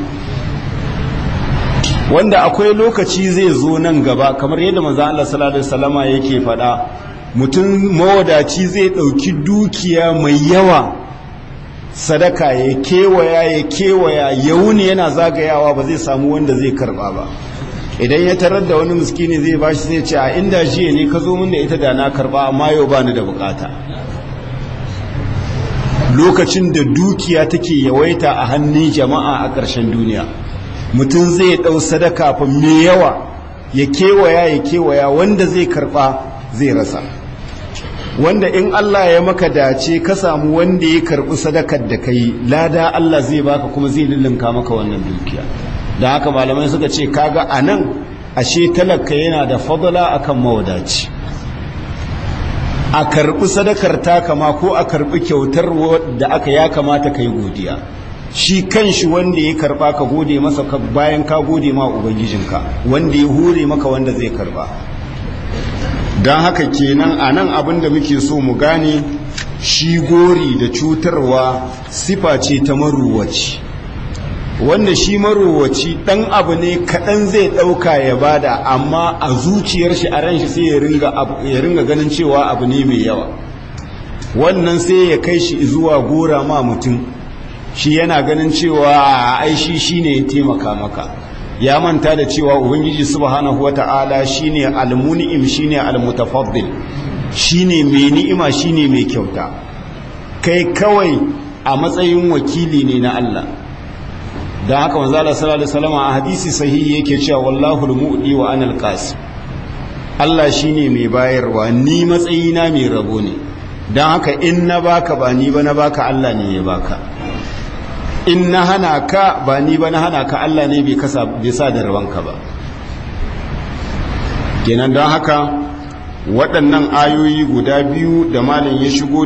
wanda akwai lokaci zai zo nan gaba, kamar yadda manzo Allah sallallahu alaihi wasallama yake faɗa, mutum mawadaci zai ɗauki dukiya mai yawa sadaka ya kewaya ya wuni yana zagayawa, ba zai samu wanda zai karba ba. idan ya tarar da wani miskini zai bashi, zai ce a inda jiya ne ka zo min da ita da na karba, amma yau ba ni da bukata. lokacin da dukiya take yawaita a hannun jama'a a ƙarshen duniya, mutum zai ɗau sadaka fa mai yawa ya kewaya wanda zai karba zai rasa. wanda in Allah ya maka dace ka samu wanda ya karbi sadakar da kai, lada Allah zai baka kuma zai lullunka maka wannan dukiya. da haka malamai suka ce kaga anan ashe talaka yana da fadala akan mawadaci. a karbi sadakar ta kama ko a karbi kyautar da aka, ya kamata kai godiya. shi kanshi wanda ya karba ka gode masa bayan ka gode ma ubangijinka wanda ya hure maka wanda zai karba. don haka kenan a nan abin da muke so mu gane shi gori da cutarwa sifa ce ta maruwaci, wanda shi maruwaci ɗan abu ne kaɗan zai ɗauka ya bada, amma a zuciyar shi a ran shi sai ya ringa ganin cewa abu ne mai yawa. wannan sai ya kai shi zuwa gora ma mutum, shi yana ganin cewa aishi shine ya taimaka maka, ya manta da cewa ubangiji subhanahu wata'ala shine al-mun'im, shine al-mutafaddil, shine mai ni'ima, shine mai kyauta. kai kawai a matsayin wakili ne na Allah. don haka manzo Allah sallallahu alaihi wasallam a hadisi sahihi yake cewa wallahu al-mu'ti wa ana al-qasim, Allah shine mai bayarwa, ni matsayina mai rabo ne. don haka in na baka ba ni ba na baka, Allah ne ya baka. in na hana ka ba ni ba na hana ka, Allah ne bai sa da rawanka ba. kenan don haka waɗannan ayoyi guda biyu da malam ya shigo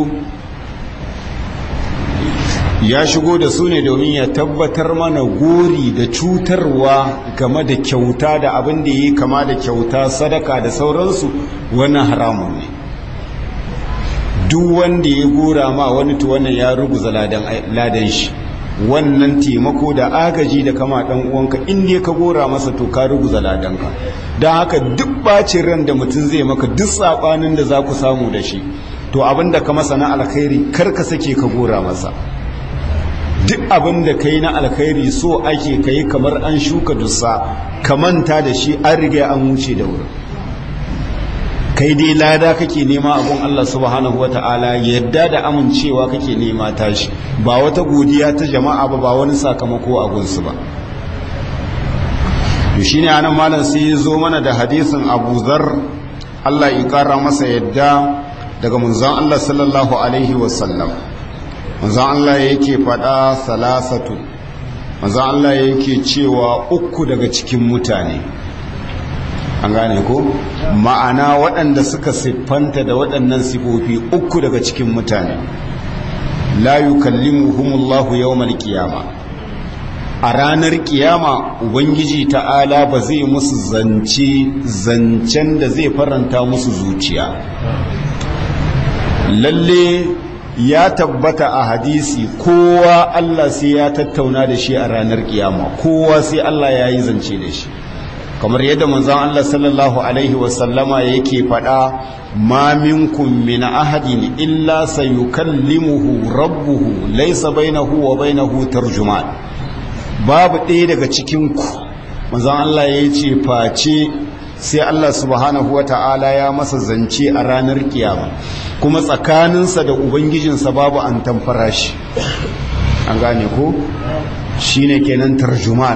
da su ne domin ya tabbatar mana gori da cutarwa game da kyauta da abin da ya kama da kyauta, sadaka da sauransu, wannan haramun ne. duk wanda ya gora ma wani to wannan ya ruguza ladan shi. wannan taimako da agaji da kama dan uwanka in dai ka gora masa to ka ruguza ladanka. don haka duk bacin ran da mutum zai maka, duk sabanin da za ku samu da shi, to abinda ka masa na alkhairi kar ka sake ka gora masa. duk abin da kai na alkhairi so ake kai kamar an shuka dussa, ka manta da shi, an riga an wuce da wurin. kai dai lada kake nema abun Allah subhanahu wata'ala, yadda da amincewa kake nema tashi, ba wata godiya ta jama'a ba wani sakamako a gunsu ba. to shine anan malam sai ya zo mana da hadisin Abu Dharr, Allah ya kara masa yadda, daga manzon Allah sallallahu alaihi wasallam. manzon Allah yake faɗa salasatu, manzon Allah yake cewa uku daga cikin mutane, an gane ko, ma'ana waɗanda suka siffanta da waɗannan sifofi, uku daga cikin mutane, la yukallimuhumullahu yawmal qiyama, a ranar kiyama ubangiji ta'ala ba zai musu zancen da zai faranta musu zuciya. lalle ya tabbata a hadisi, kowa Allah sai ya tattauna da shi a ranar kiyama, kowa sai Allah ya yi zance da shi, kamar yadda manzon Allah sallallahu alaihi wasallama yake faɗa, ma minkum min ahadin illa sayukallimuhu rabbuhu laysa bainahu wa bainahu tarjuman. babu ɗaya daga cikin ku, manzon Allah ya ce, face sai Allah subhanahu wata'ala ya masa zance a ranar kiyama, kuma tsakaninsa da ubangijinsa babu an tamfara shi. an gane ko, shine kenan tarjuman,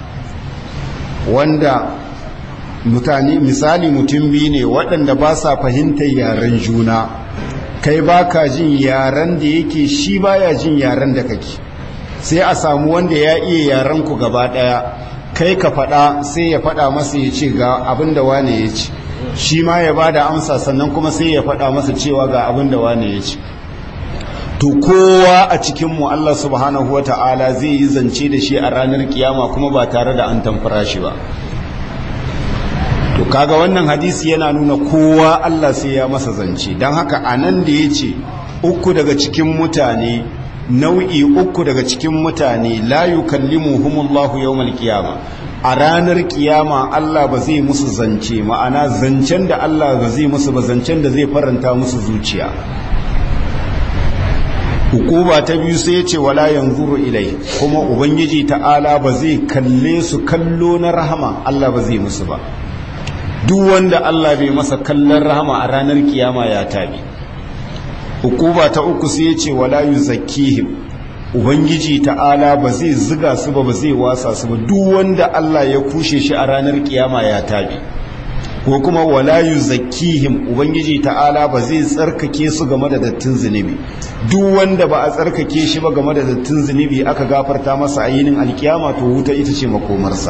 wanda mutane misali mutum biyu ne waɗanda ba sa fahimtar yaren juna, kai baka jin yaren da yake, shi baya jin yaren da kake, sai a samu wanda ya iya yaren ku gaba ɗaya, kai ka faɗa sai ya faɗa masa ya ce ga abin da wane ya ce, shi ma ya bada amsa, sannan kuma sai ya faɗa masa cewa ga abin da wane ya ce. to kowa a cikinmu Allah subhanahu wa ta'ala zai yi zance da shi a ranar kiyama, kuma ba tare da an tamfara shi ba. to kaga wannan hadisi yana nuna kowa Allah sai ya masa zance. don haka a nan da ya ce uku daga cikin mutane, nau'i uku daga cikin mutane, la yukallimuhumullahu yawmal qiyama, a ranar kiyama Allah ba zai musu zance, ma'ana zancen da Allah ba zai musu ba, zancen da zai faranta musu zuciya. hukuma ta biyu sai ya ce wala yanzuru ilai, kuma ubangiji ta'ala ba zai kalle su kallo na rahama, Allah ba zai musu ba. duk wanda Allah bai masa kallon rahama a ranar kiyama ya tabi. hukuma ta uku sai ya ce wala yuzakkihim, ubangiji ta'ala ba zai ziga su ba, ba zai wasa su ba. duk wanda Allah ya kushe shi a ranar kiyama ya tabi. ko kuma wala yuzakkihim, ubangiji ta'ala ba zai tsarkake su game da dattin zunubi. duk wanda ba a tsarkake shi ba game da dattin zunubi aka gafarta masa a yinin alkiyama, to wuta ita ce makomarsa.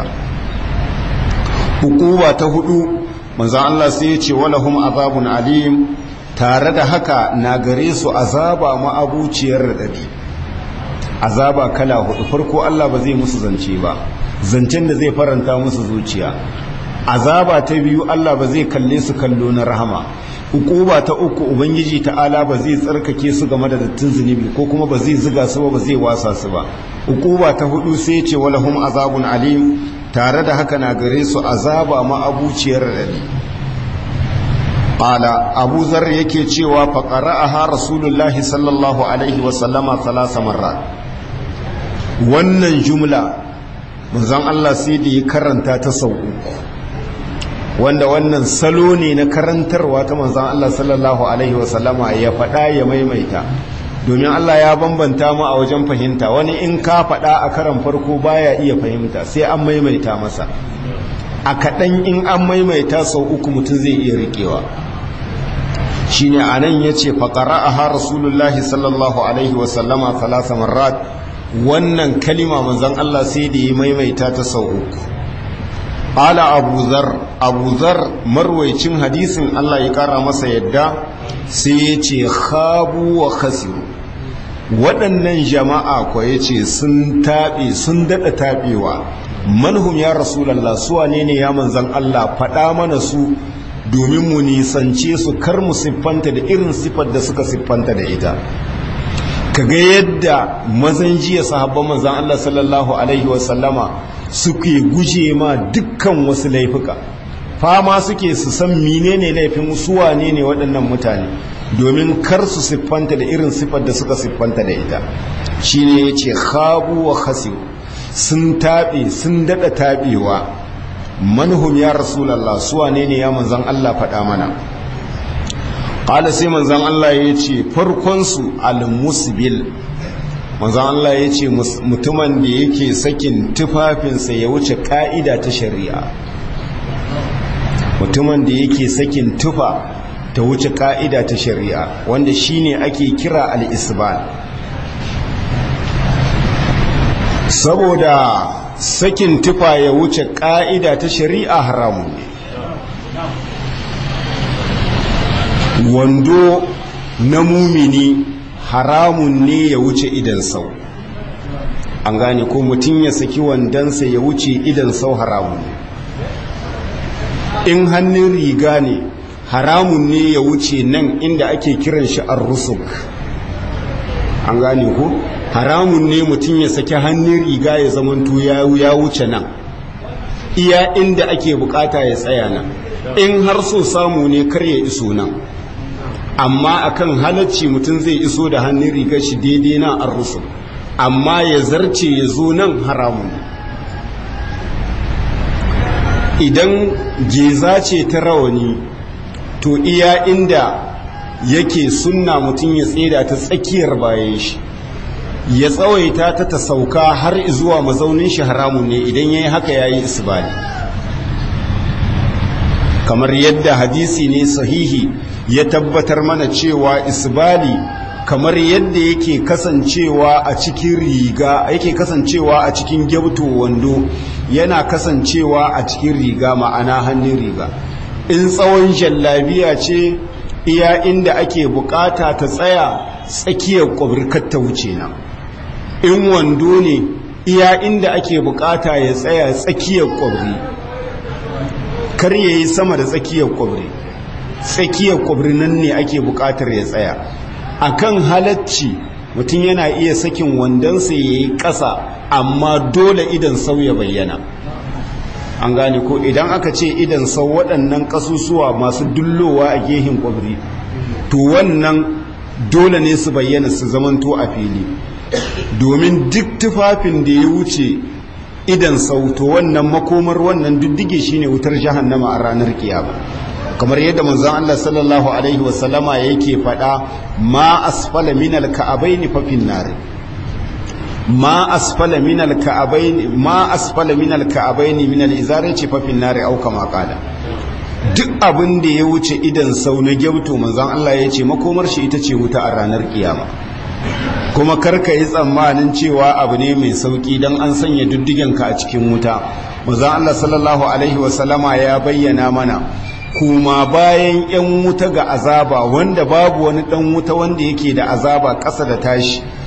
hukuma ta hudu, manzon Allah sai ya ce walahum azabun alim, tare da haka na gare su azaba ma'abuciyar radadi. azaba kala hudu. Farko Allah ba zai musu zance ba, zancen da zai faranta musu zuciya. Azaba ta biyu Allah ba zai kalle su kallo na rahama. Uquba ta uku Ubangiji ta'ala ba zai tsarkake su game da dattin zunubi ko kuma ba zai ziga su ba zai wasa su ba. Uquba ta hudu sai ce walahum azabun alim, tare da haka na gare su azaba ma'abuciyar radadi. Qala Abu Zar yake cewa fa qara'aha Rasulullahi sallallahu alaihi wa sallama 3 marrat. Wannan jumla manzon Allah sai da ya karanta ta sau uku, wanda wannan salo ne na karantarwa ta manzon Allah sallallahu alaihi wa sallama ya faɗa ya maimaita, domin Allah ya bambanta mu a wajen fahimta. Wani in ka faɗa a karan farko baya iya fahimta, sai an maimaita masa. A kaɗan in an maimaita sau uku mutum zai iya riƙewa. Shine anan yace fa qara'aha Rasulullahi sallallahu alaihi wa sallama 3 marrat. Wannan kalima manzon Allah sai da ya maimaita ta sau uku. Qala Abu Zar marwaicin hadisin Allah ya kara masa yadda sai yace khabu wa khasiru, waɗannan jama'a ko yace sun taɓe, sun daɗa taɓewa. Manhum ya Rasulallah, su wane ne ya manzan Allah, faɗa mana su domin mu nisance su, kar mu siffanta da irin siffar da suka siffanta da ita. Kaga yadda mazan jiya sahabban manzan Allah sallallahu alaihi wasallama suke guje ma dukkan wasu laifuka, fama suke su san menene laifin su wane ne waɗannan mutane, domin kar su siffanta da irin siffar da suka siffanta da ita. Shine yace khabu wa khasiru, sun taɓe sun daɗa taɓewa. Manhum ya Rasulallah, su wane ne ya manzan Allah, faɗa mana. Ƙala sai manzan Allah ya ce farkonsu al-musbil, manzan Allah ya ce mutumin da yake sakin tufafinsa ya wuce ƙa'ida ta shari'a, mutumin da yake sakin tufa ta wuce ƙa'ida ta shari'a, wanda shine ake kira al-isbal. Saboda sakin tufa ya wuce ƙa'ida ta shari'a haramun ne. Wando na mumini haramun ne ya wuce idan sau, an gane ko mutum ya saki wandonsa ya wuce idan sau haramun ne. In hannun riga ne haramun ne ya wuce nan inda ake kiran shi ar-rusuk, an gane ko haramun ne mutum ya saki hannun riga ya zamanto ya wuce nan, iya inda ake bukata ya tsaya nan. In har so samu ne kar ya iso nan, amma akan halacci mutum zai iso da hannun rigar shi daidai na ar-rusul, amma ya zarce ya zo nan haramun. Idan geza ce ta rawani, to iya inda yake sunna mutum ya tseda ta tsakiyar bayan shi, ya tsawaita ta sauka har zuwa mazaunin shi haramun ne. Idan yayi haka yayi isbali, kamar yadda hadisi ne sahihi ya tabbatar mana cewa isbali kamar yadda yake kasancewa a cikin riga, yake kasancewa a cikin gyauto wando, yana kasancewa a cikin riga, ma'ana hannun riga. In tsawon jallabiya ce, iya inda ake bukata ta tsaya tsakiyar kwabirkar ta wuce nan. In wando ne, iya inda ake bukata ya tsaya tsakiyar kwabri, kar yayi sama da tsakiyar kwabri. Tsakiyar kwabri nan ne ake bukatar ya tsaya. Akan halacci mutum yana iya sakin wandonsa ya yi ƙasa, amma dole idan sau ya bayyana, an gane ko. Idan aka ce idan sau, waɗannan ƙasusuwa masu dullowa a gehen kwabri, to wannan dole ne su bayyana, su zamanto a fili, domin duk tufafin da ya wuce idan sau, to wannan makomar wannan diddige shine wutar jahannama a ranar kiyama. Kamar yadda manzon Allah sallallahu alaihi wasallama yake faɗa, ma asfala minal ka'abaini fa finnar, ma asfala minal ka'abaini, ma asfala minal ka'abaini minal izari ce fa finnar, au kama qala. Duk abin da ya wuce idan sau na gyauto, manzon Allah ya ce makomar shi ita ce wuta a ranar kiyama. Kuma karka yi tsammanin cewa abu ne mai sauki dan an sanya diddigenka a cikin wuta. Manzon Allah sallallahu alaihi wasallama ya bayyana mana kuma bayan 'yan wuta ga azaba, wanda babu wani ɗan wuta wanda yake da azaba ƙasa da tashi,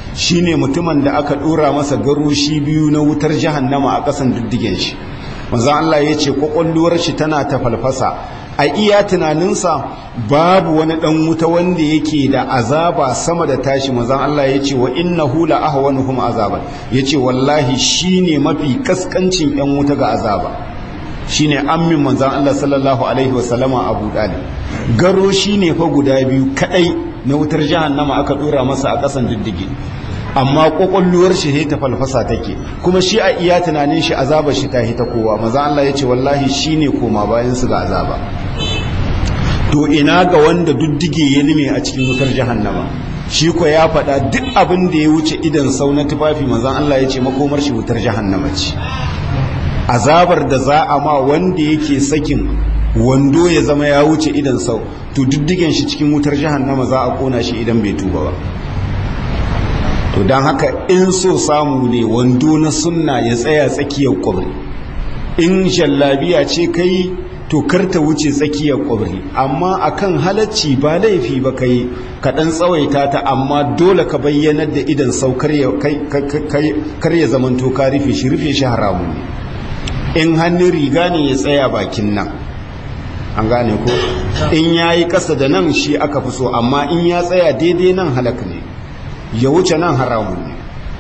shine mutumin da aka dora masa garoshi biyu na wutar jahannama a kasan diddigen shi. manzon Allah ya ce kwakwalwar shi tana ta falfasa, a iya tunaninsa babu wani dan wuta wanda yake da azaba sama da tashi. manzon Allah ya ce wa innahu la ahwanuhum azaban, ya ce wallahi shine mafi kaskancin yan wuta ga azaba, shine ammin manzon Allah sallallahu alaihi wasallama Abu Dalib. garo shine fa guda biyu kadai na wutar jahannama aka dora masa a kasan diddige, amma kwakwalluwar shi ta falfasa take, kuma shi a iya tunanin shi azabar shi ta hita kowa. manzon Allah ya ce wallahi shine koma bayan su ga azaba. to ina ga wanda diddige ya lime a cikin wutar jahannama, shi ko ya faɗa duk abin da ya wuce idan sau na tufafi manzon Allah ya ce makomar shi wutar jahannama ce. azabar da za a ma wanda yake sakin wando ya zama ya wuce idan sau, to diddigen shi cikin wutar jahannama za a kona shi idan bai tuba ba. to don haka in so samu ne wando na sunna ya tsaya tsakiyar kwabri, in jallabiya ce kai to karta wuce tsakiyar kwabri, amma akan halacci ba laifi ba kai kaɗan tsawaita ta, amma dole ka bayyanar da idan sau kar ya zamanto ka rufe shi haramun ne. in hannun riga ne ya tsaya bakin nan, an gane ko, in ya yi ƙasa da nan shi aka fi so, amma in ya tsaya daidai nan halak ne, ya wuce nan haramun ne.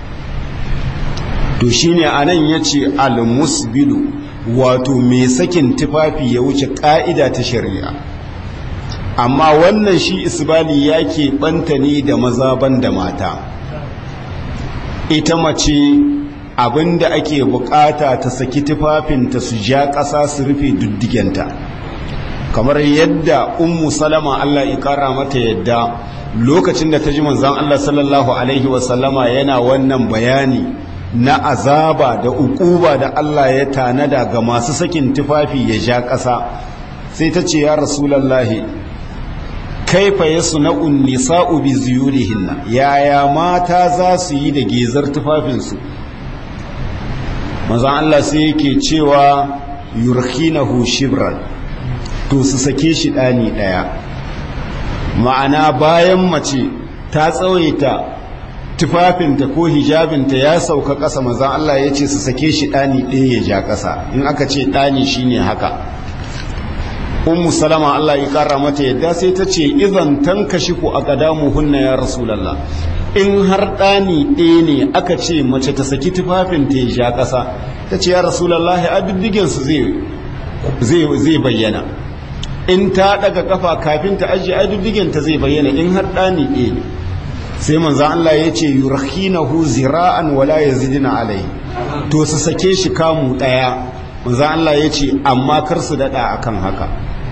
to shine anan yace al-musbilu, wato mai sakin tufafi ya wuce ka'ida ta shari'a. amma wannan shi isbali yake banta ne da maza banda mata. ita mace abinda ake bukata ta saki tufafinta su ja ƙasa su rufe diddigenta, kamar yadda ummu salama Allah ya kara mata yadda lokacin da ta ji manzon Allah sallallahu alaihi wasallama yana wannan bayani na azaba da ukuba da Allah ya tanada ga masu sakin tufafi ya ja ƙasa, sai ta ce ya rasulallahi kaifa yasna'un nisa'u bi zuyurihinna, yaya mata za su yi da gezar tufafinsu? manzon Allah sai yake cewa yurkhinahu shibran, to su sake shi ɗani ɗaya. ma'ana bayan mace ta tsawaita tufafinta ko hijabinta ya sauka ƙasa, manzon Allah ya ce su sake shi ɗani ɗaya ya ja ƙasa. in aka ce ɗani shine haka. ummu salama Allah ya ƙara mata yadda sai ta ce idan tankashiku aqdamuhunna ya rasulullah, in har ɗani ɗaya ne aka ce mace ta saki tufafinta ya ja ƙasa, ta ce ya rasulullah a diddigensu zai bayyana. in ta daga kafa kafin ta ajiye a diddigenta zai bayyana in har ɗani ɗaya ne. sai manzan Allah ya ce yurkhinahu zira'an wala yazidna alai, to su sake shi kamu ɗaya. manzan Allah ya ce amma kar su daɗa akan haka.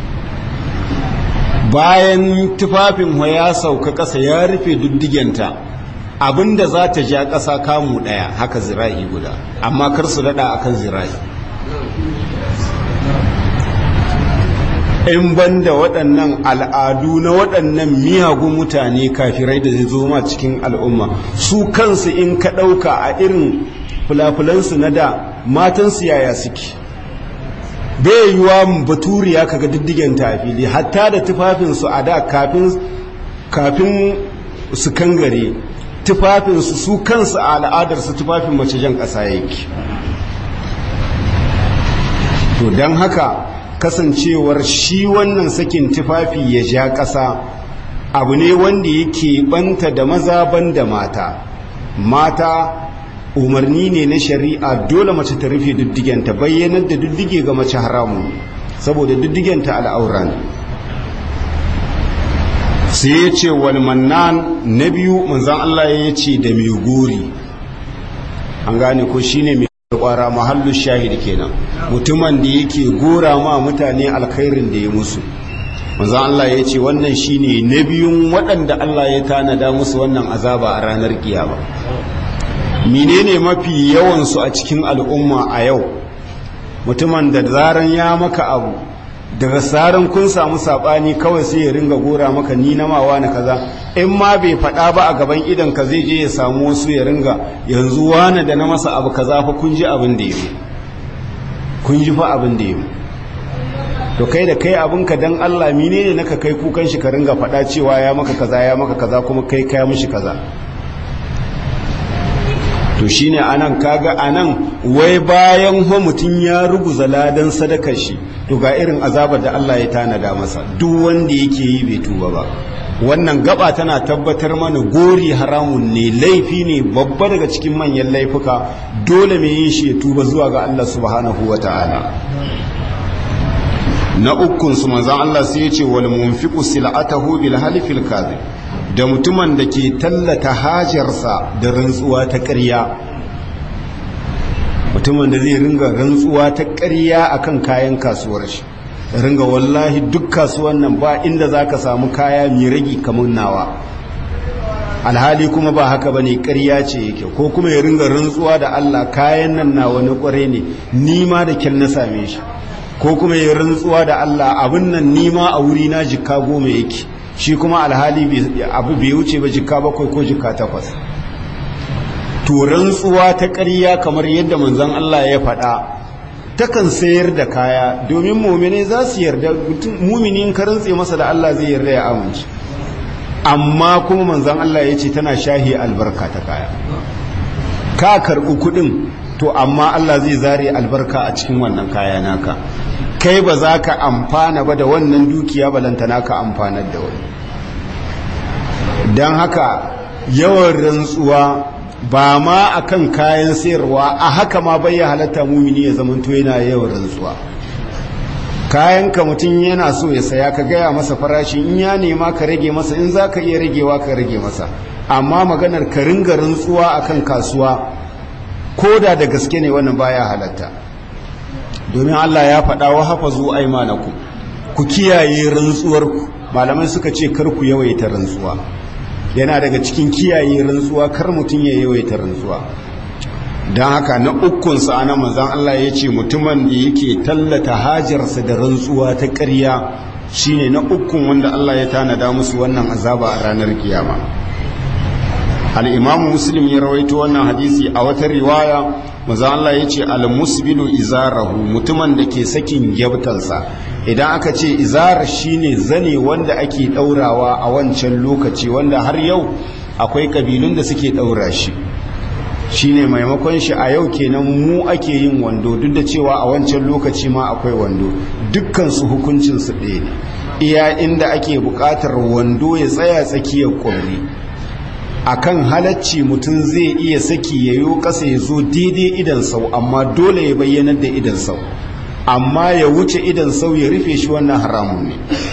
bayan tufafin ya sauka ƙasa ya rufe diddigenta, abinda za ta ja ƙasa kamu ɗaya, haka zira'i guda, amma kar su daɗa akan zira'i. in banda waɗannan al'adu na waɗannan miyagun mutane kafirai da zai zo ma cikin al'umma, su kansu in ka ɗauka a irin fulafulansu na da matansu yaya suke, bai yiwa baturiya kaga diddigenta a fili, hatta da tufafinsu a da kafin su kangare tufafinsu su kansu a al'adarsu tufafin mace jan ƙasa yake. to don haka kasancewar shi wannan sakin tufafi ya ja ƙasa abu ne wanda yake banta da maza banda mata umarni ne na shari'a, dole mace ta rufe diddigenta. bayyanar da diddige ga mace haramun saboda diddigenta al'aura ne. sai ya ce wal mannan na biyu manzan Allah ya ce da mai gori, an gane ko shine mai kwara mahallu shahid kenan, mutumin da yake gora ma mutane alkhairin da ya musu. manzon Allah ya ce wannan shine na biyun waɗanda Allah ya tanada musu wannan azaba a ranar kiyama. menene mafi yawan su a cikin al'umma a yau? mutumin da zaran ya maka abu, daga zaran kun samu sabani kawai sai ya ringa gora maka ni na mawa na kaza, in ma bai faɗa ba a gaban idan ka zai je ya samu wasu ya ringa yanzu wani da na masa abu kaza fa kun ji abin da yi, kun ji fa abin da yi. to kai da kai abinka dan Allah menene naka kai kukan shi ka ringa faɗa cewa ya maka kaza kuma kai mishi kaza. to shine anan kaga anan wai bayan ho mutum ya ruguza ladan sadakar shi to ga irin azabar da Allah ya tanada masa duk wanda yake yi bai tuba ba. Wannan gaba tana tabbatar mana gori haramun ne, laifi ne babba daga cikin manyan laifuka, dole mai yin shi ya tuba zuwa ga Allah subhanahu wata'ala. Na ukun su manzon Allah sai ya ce wal munfiqu sil'atahu bil halifil kadhib, da mutumin da ke tallata hajarsa da rantsuwa ta ƙarya, mutumin da zai ringa rantsuwa ta ƙarya akan kayan kasuwar shi, ringa wallahi duk kasuwan nan ba inda za ka samu kaya mai ragi kamar nawa, alhali kuma ba haka ba ne, ƙarya ce yake. Ko kuma ya ringa rantsuwa da Allah kayan nan na wani ƙware ne, nima da kyal na same shi. Ko kuma ya rantsuwa da Allah abin nan nima a wuri na jikka 10 yake, shi kuma alhali abu bai wuce ba jikka 7 ko jikka 8. To rantsuwa ta ƙarya kamar yadda manzon Allah ya faɗa takan sayar da kaya, domin mumini za su yarda, muminin ka rantse masa da Allah zai yarda ya amince, amma kuma manzon Allah ya ce tana shahi albarka ta kaya. Ka karɓi kuɗin to amma Allah zai zare albarka a cikin wannan kaya naka, kai ba za ka amfana ba da wannan dukiya, balantana ka amfanar da wani. Don haka yawan rantsuwa ba ma akan kayan sayarwa, a haka ma bai halatta mumini ya zamanto yana yawan rantsuwa. Kayan ka mutum yana so ya saya, ka gaya masa farashi, in ya nema ka rage masa, in za ka iya ragewa ka rage masa, amma maganar ka ringa rantsuwa akan kasuwa ko da gaske ne, wannan baya halatta. Domin Allah ya faɗa wa hafazu aymanakum, ku kiyaye rantsuwarku. Malamai suka ce kar ku yawaita rantsuwa, yana daga cikin kiyaye rantsuwa kar mutum ya yawaita rantsuwa. don haka na ukunsa ana manzan Allah ya ce mutumin da yake tallata hajarsa da rantsuwa ta ƙarya shine na ukun wanda Allah ya tanada musu wannan azaba a ranar kiyama. al-Imam Muslim ya rawaito wannan hadisi a wata riwaya, manzan Allah ya ce al-musbilu izarahu, mutumin da ke sakin gyabtansa. Idan aka ce izar shine zane wanda ake daurawa a wancan lokaci, wanda har yau akwai kabilun da suke daura shi, shine maimakon shi a yau kenan mu ake yin wando, duk da cewa a wancan lokaci ma akwai wando, dukkan su hukuncin su ɗaya ne. Iya inda ake buƙatar wando ya tsaya tsakiyar ƙwabri, akan halacci mutum zai iya saki yayo ƙasa ya zo daidai idan sau, amma dole ya bayyanar da idan sau, amma ya wuce idan sau ya rufe shi, wannan haramun ne.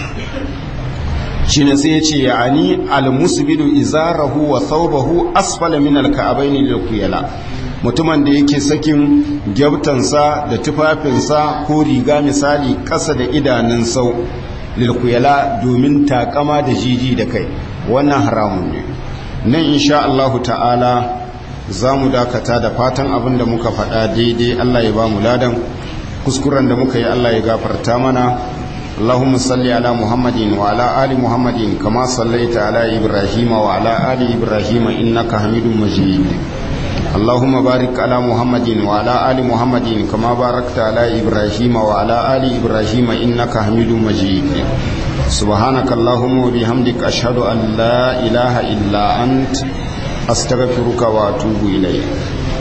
shine sai ya ce ya'ani al-musbilu izarahu wa thawbahu asfala min al-ka'bayn lil-khuyala, mutumin da yake sakin gyabtansa da tufafinsa ko riga misali ƙasa da idanun sau lil-khuyala domin takama da jiji da kai, wannan haramun ne. Nan insha Allah ta'ala za mu dakata, da fatan abin da muka faɗa daidai Allah ya ba mu ladan, kuskuren da muka yi Allah ya gafarta mana. اللهم صل على محمد وعلى آل محمد كما صليت على إبراهيم وعلى آل إبراهيم إنك حميد مجيد. اللهم بارك على محمد وعلى آل محمد كما باركت على إبراهيم وعلى آل إبراهيم إنك حميد مجيد. سبحانك اللهم وبحمدك أشهد أن لا إله إلا أنت أستغفرك وأتوب إليك.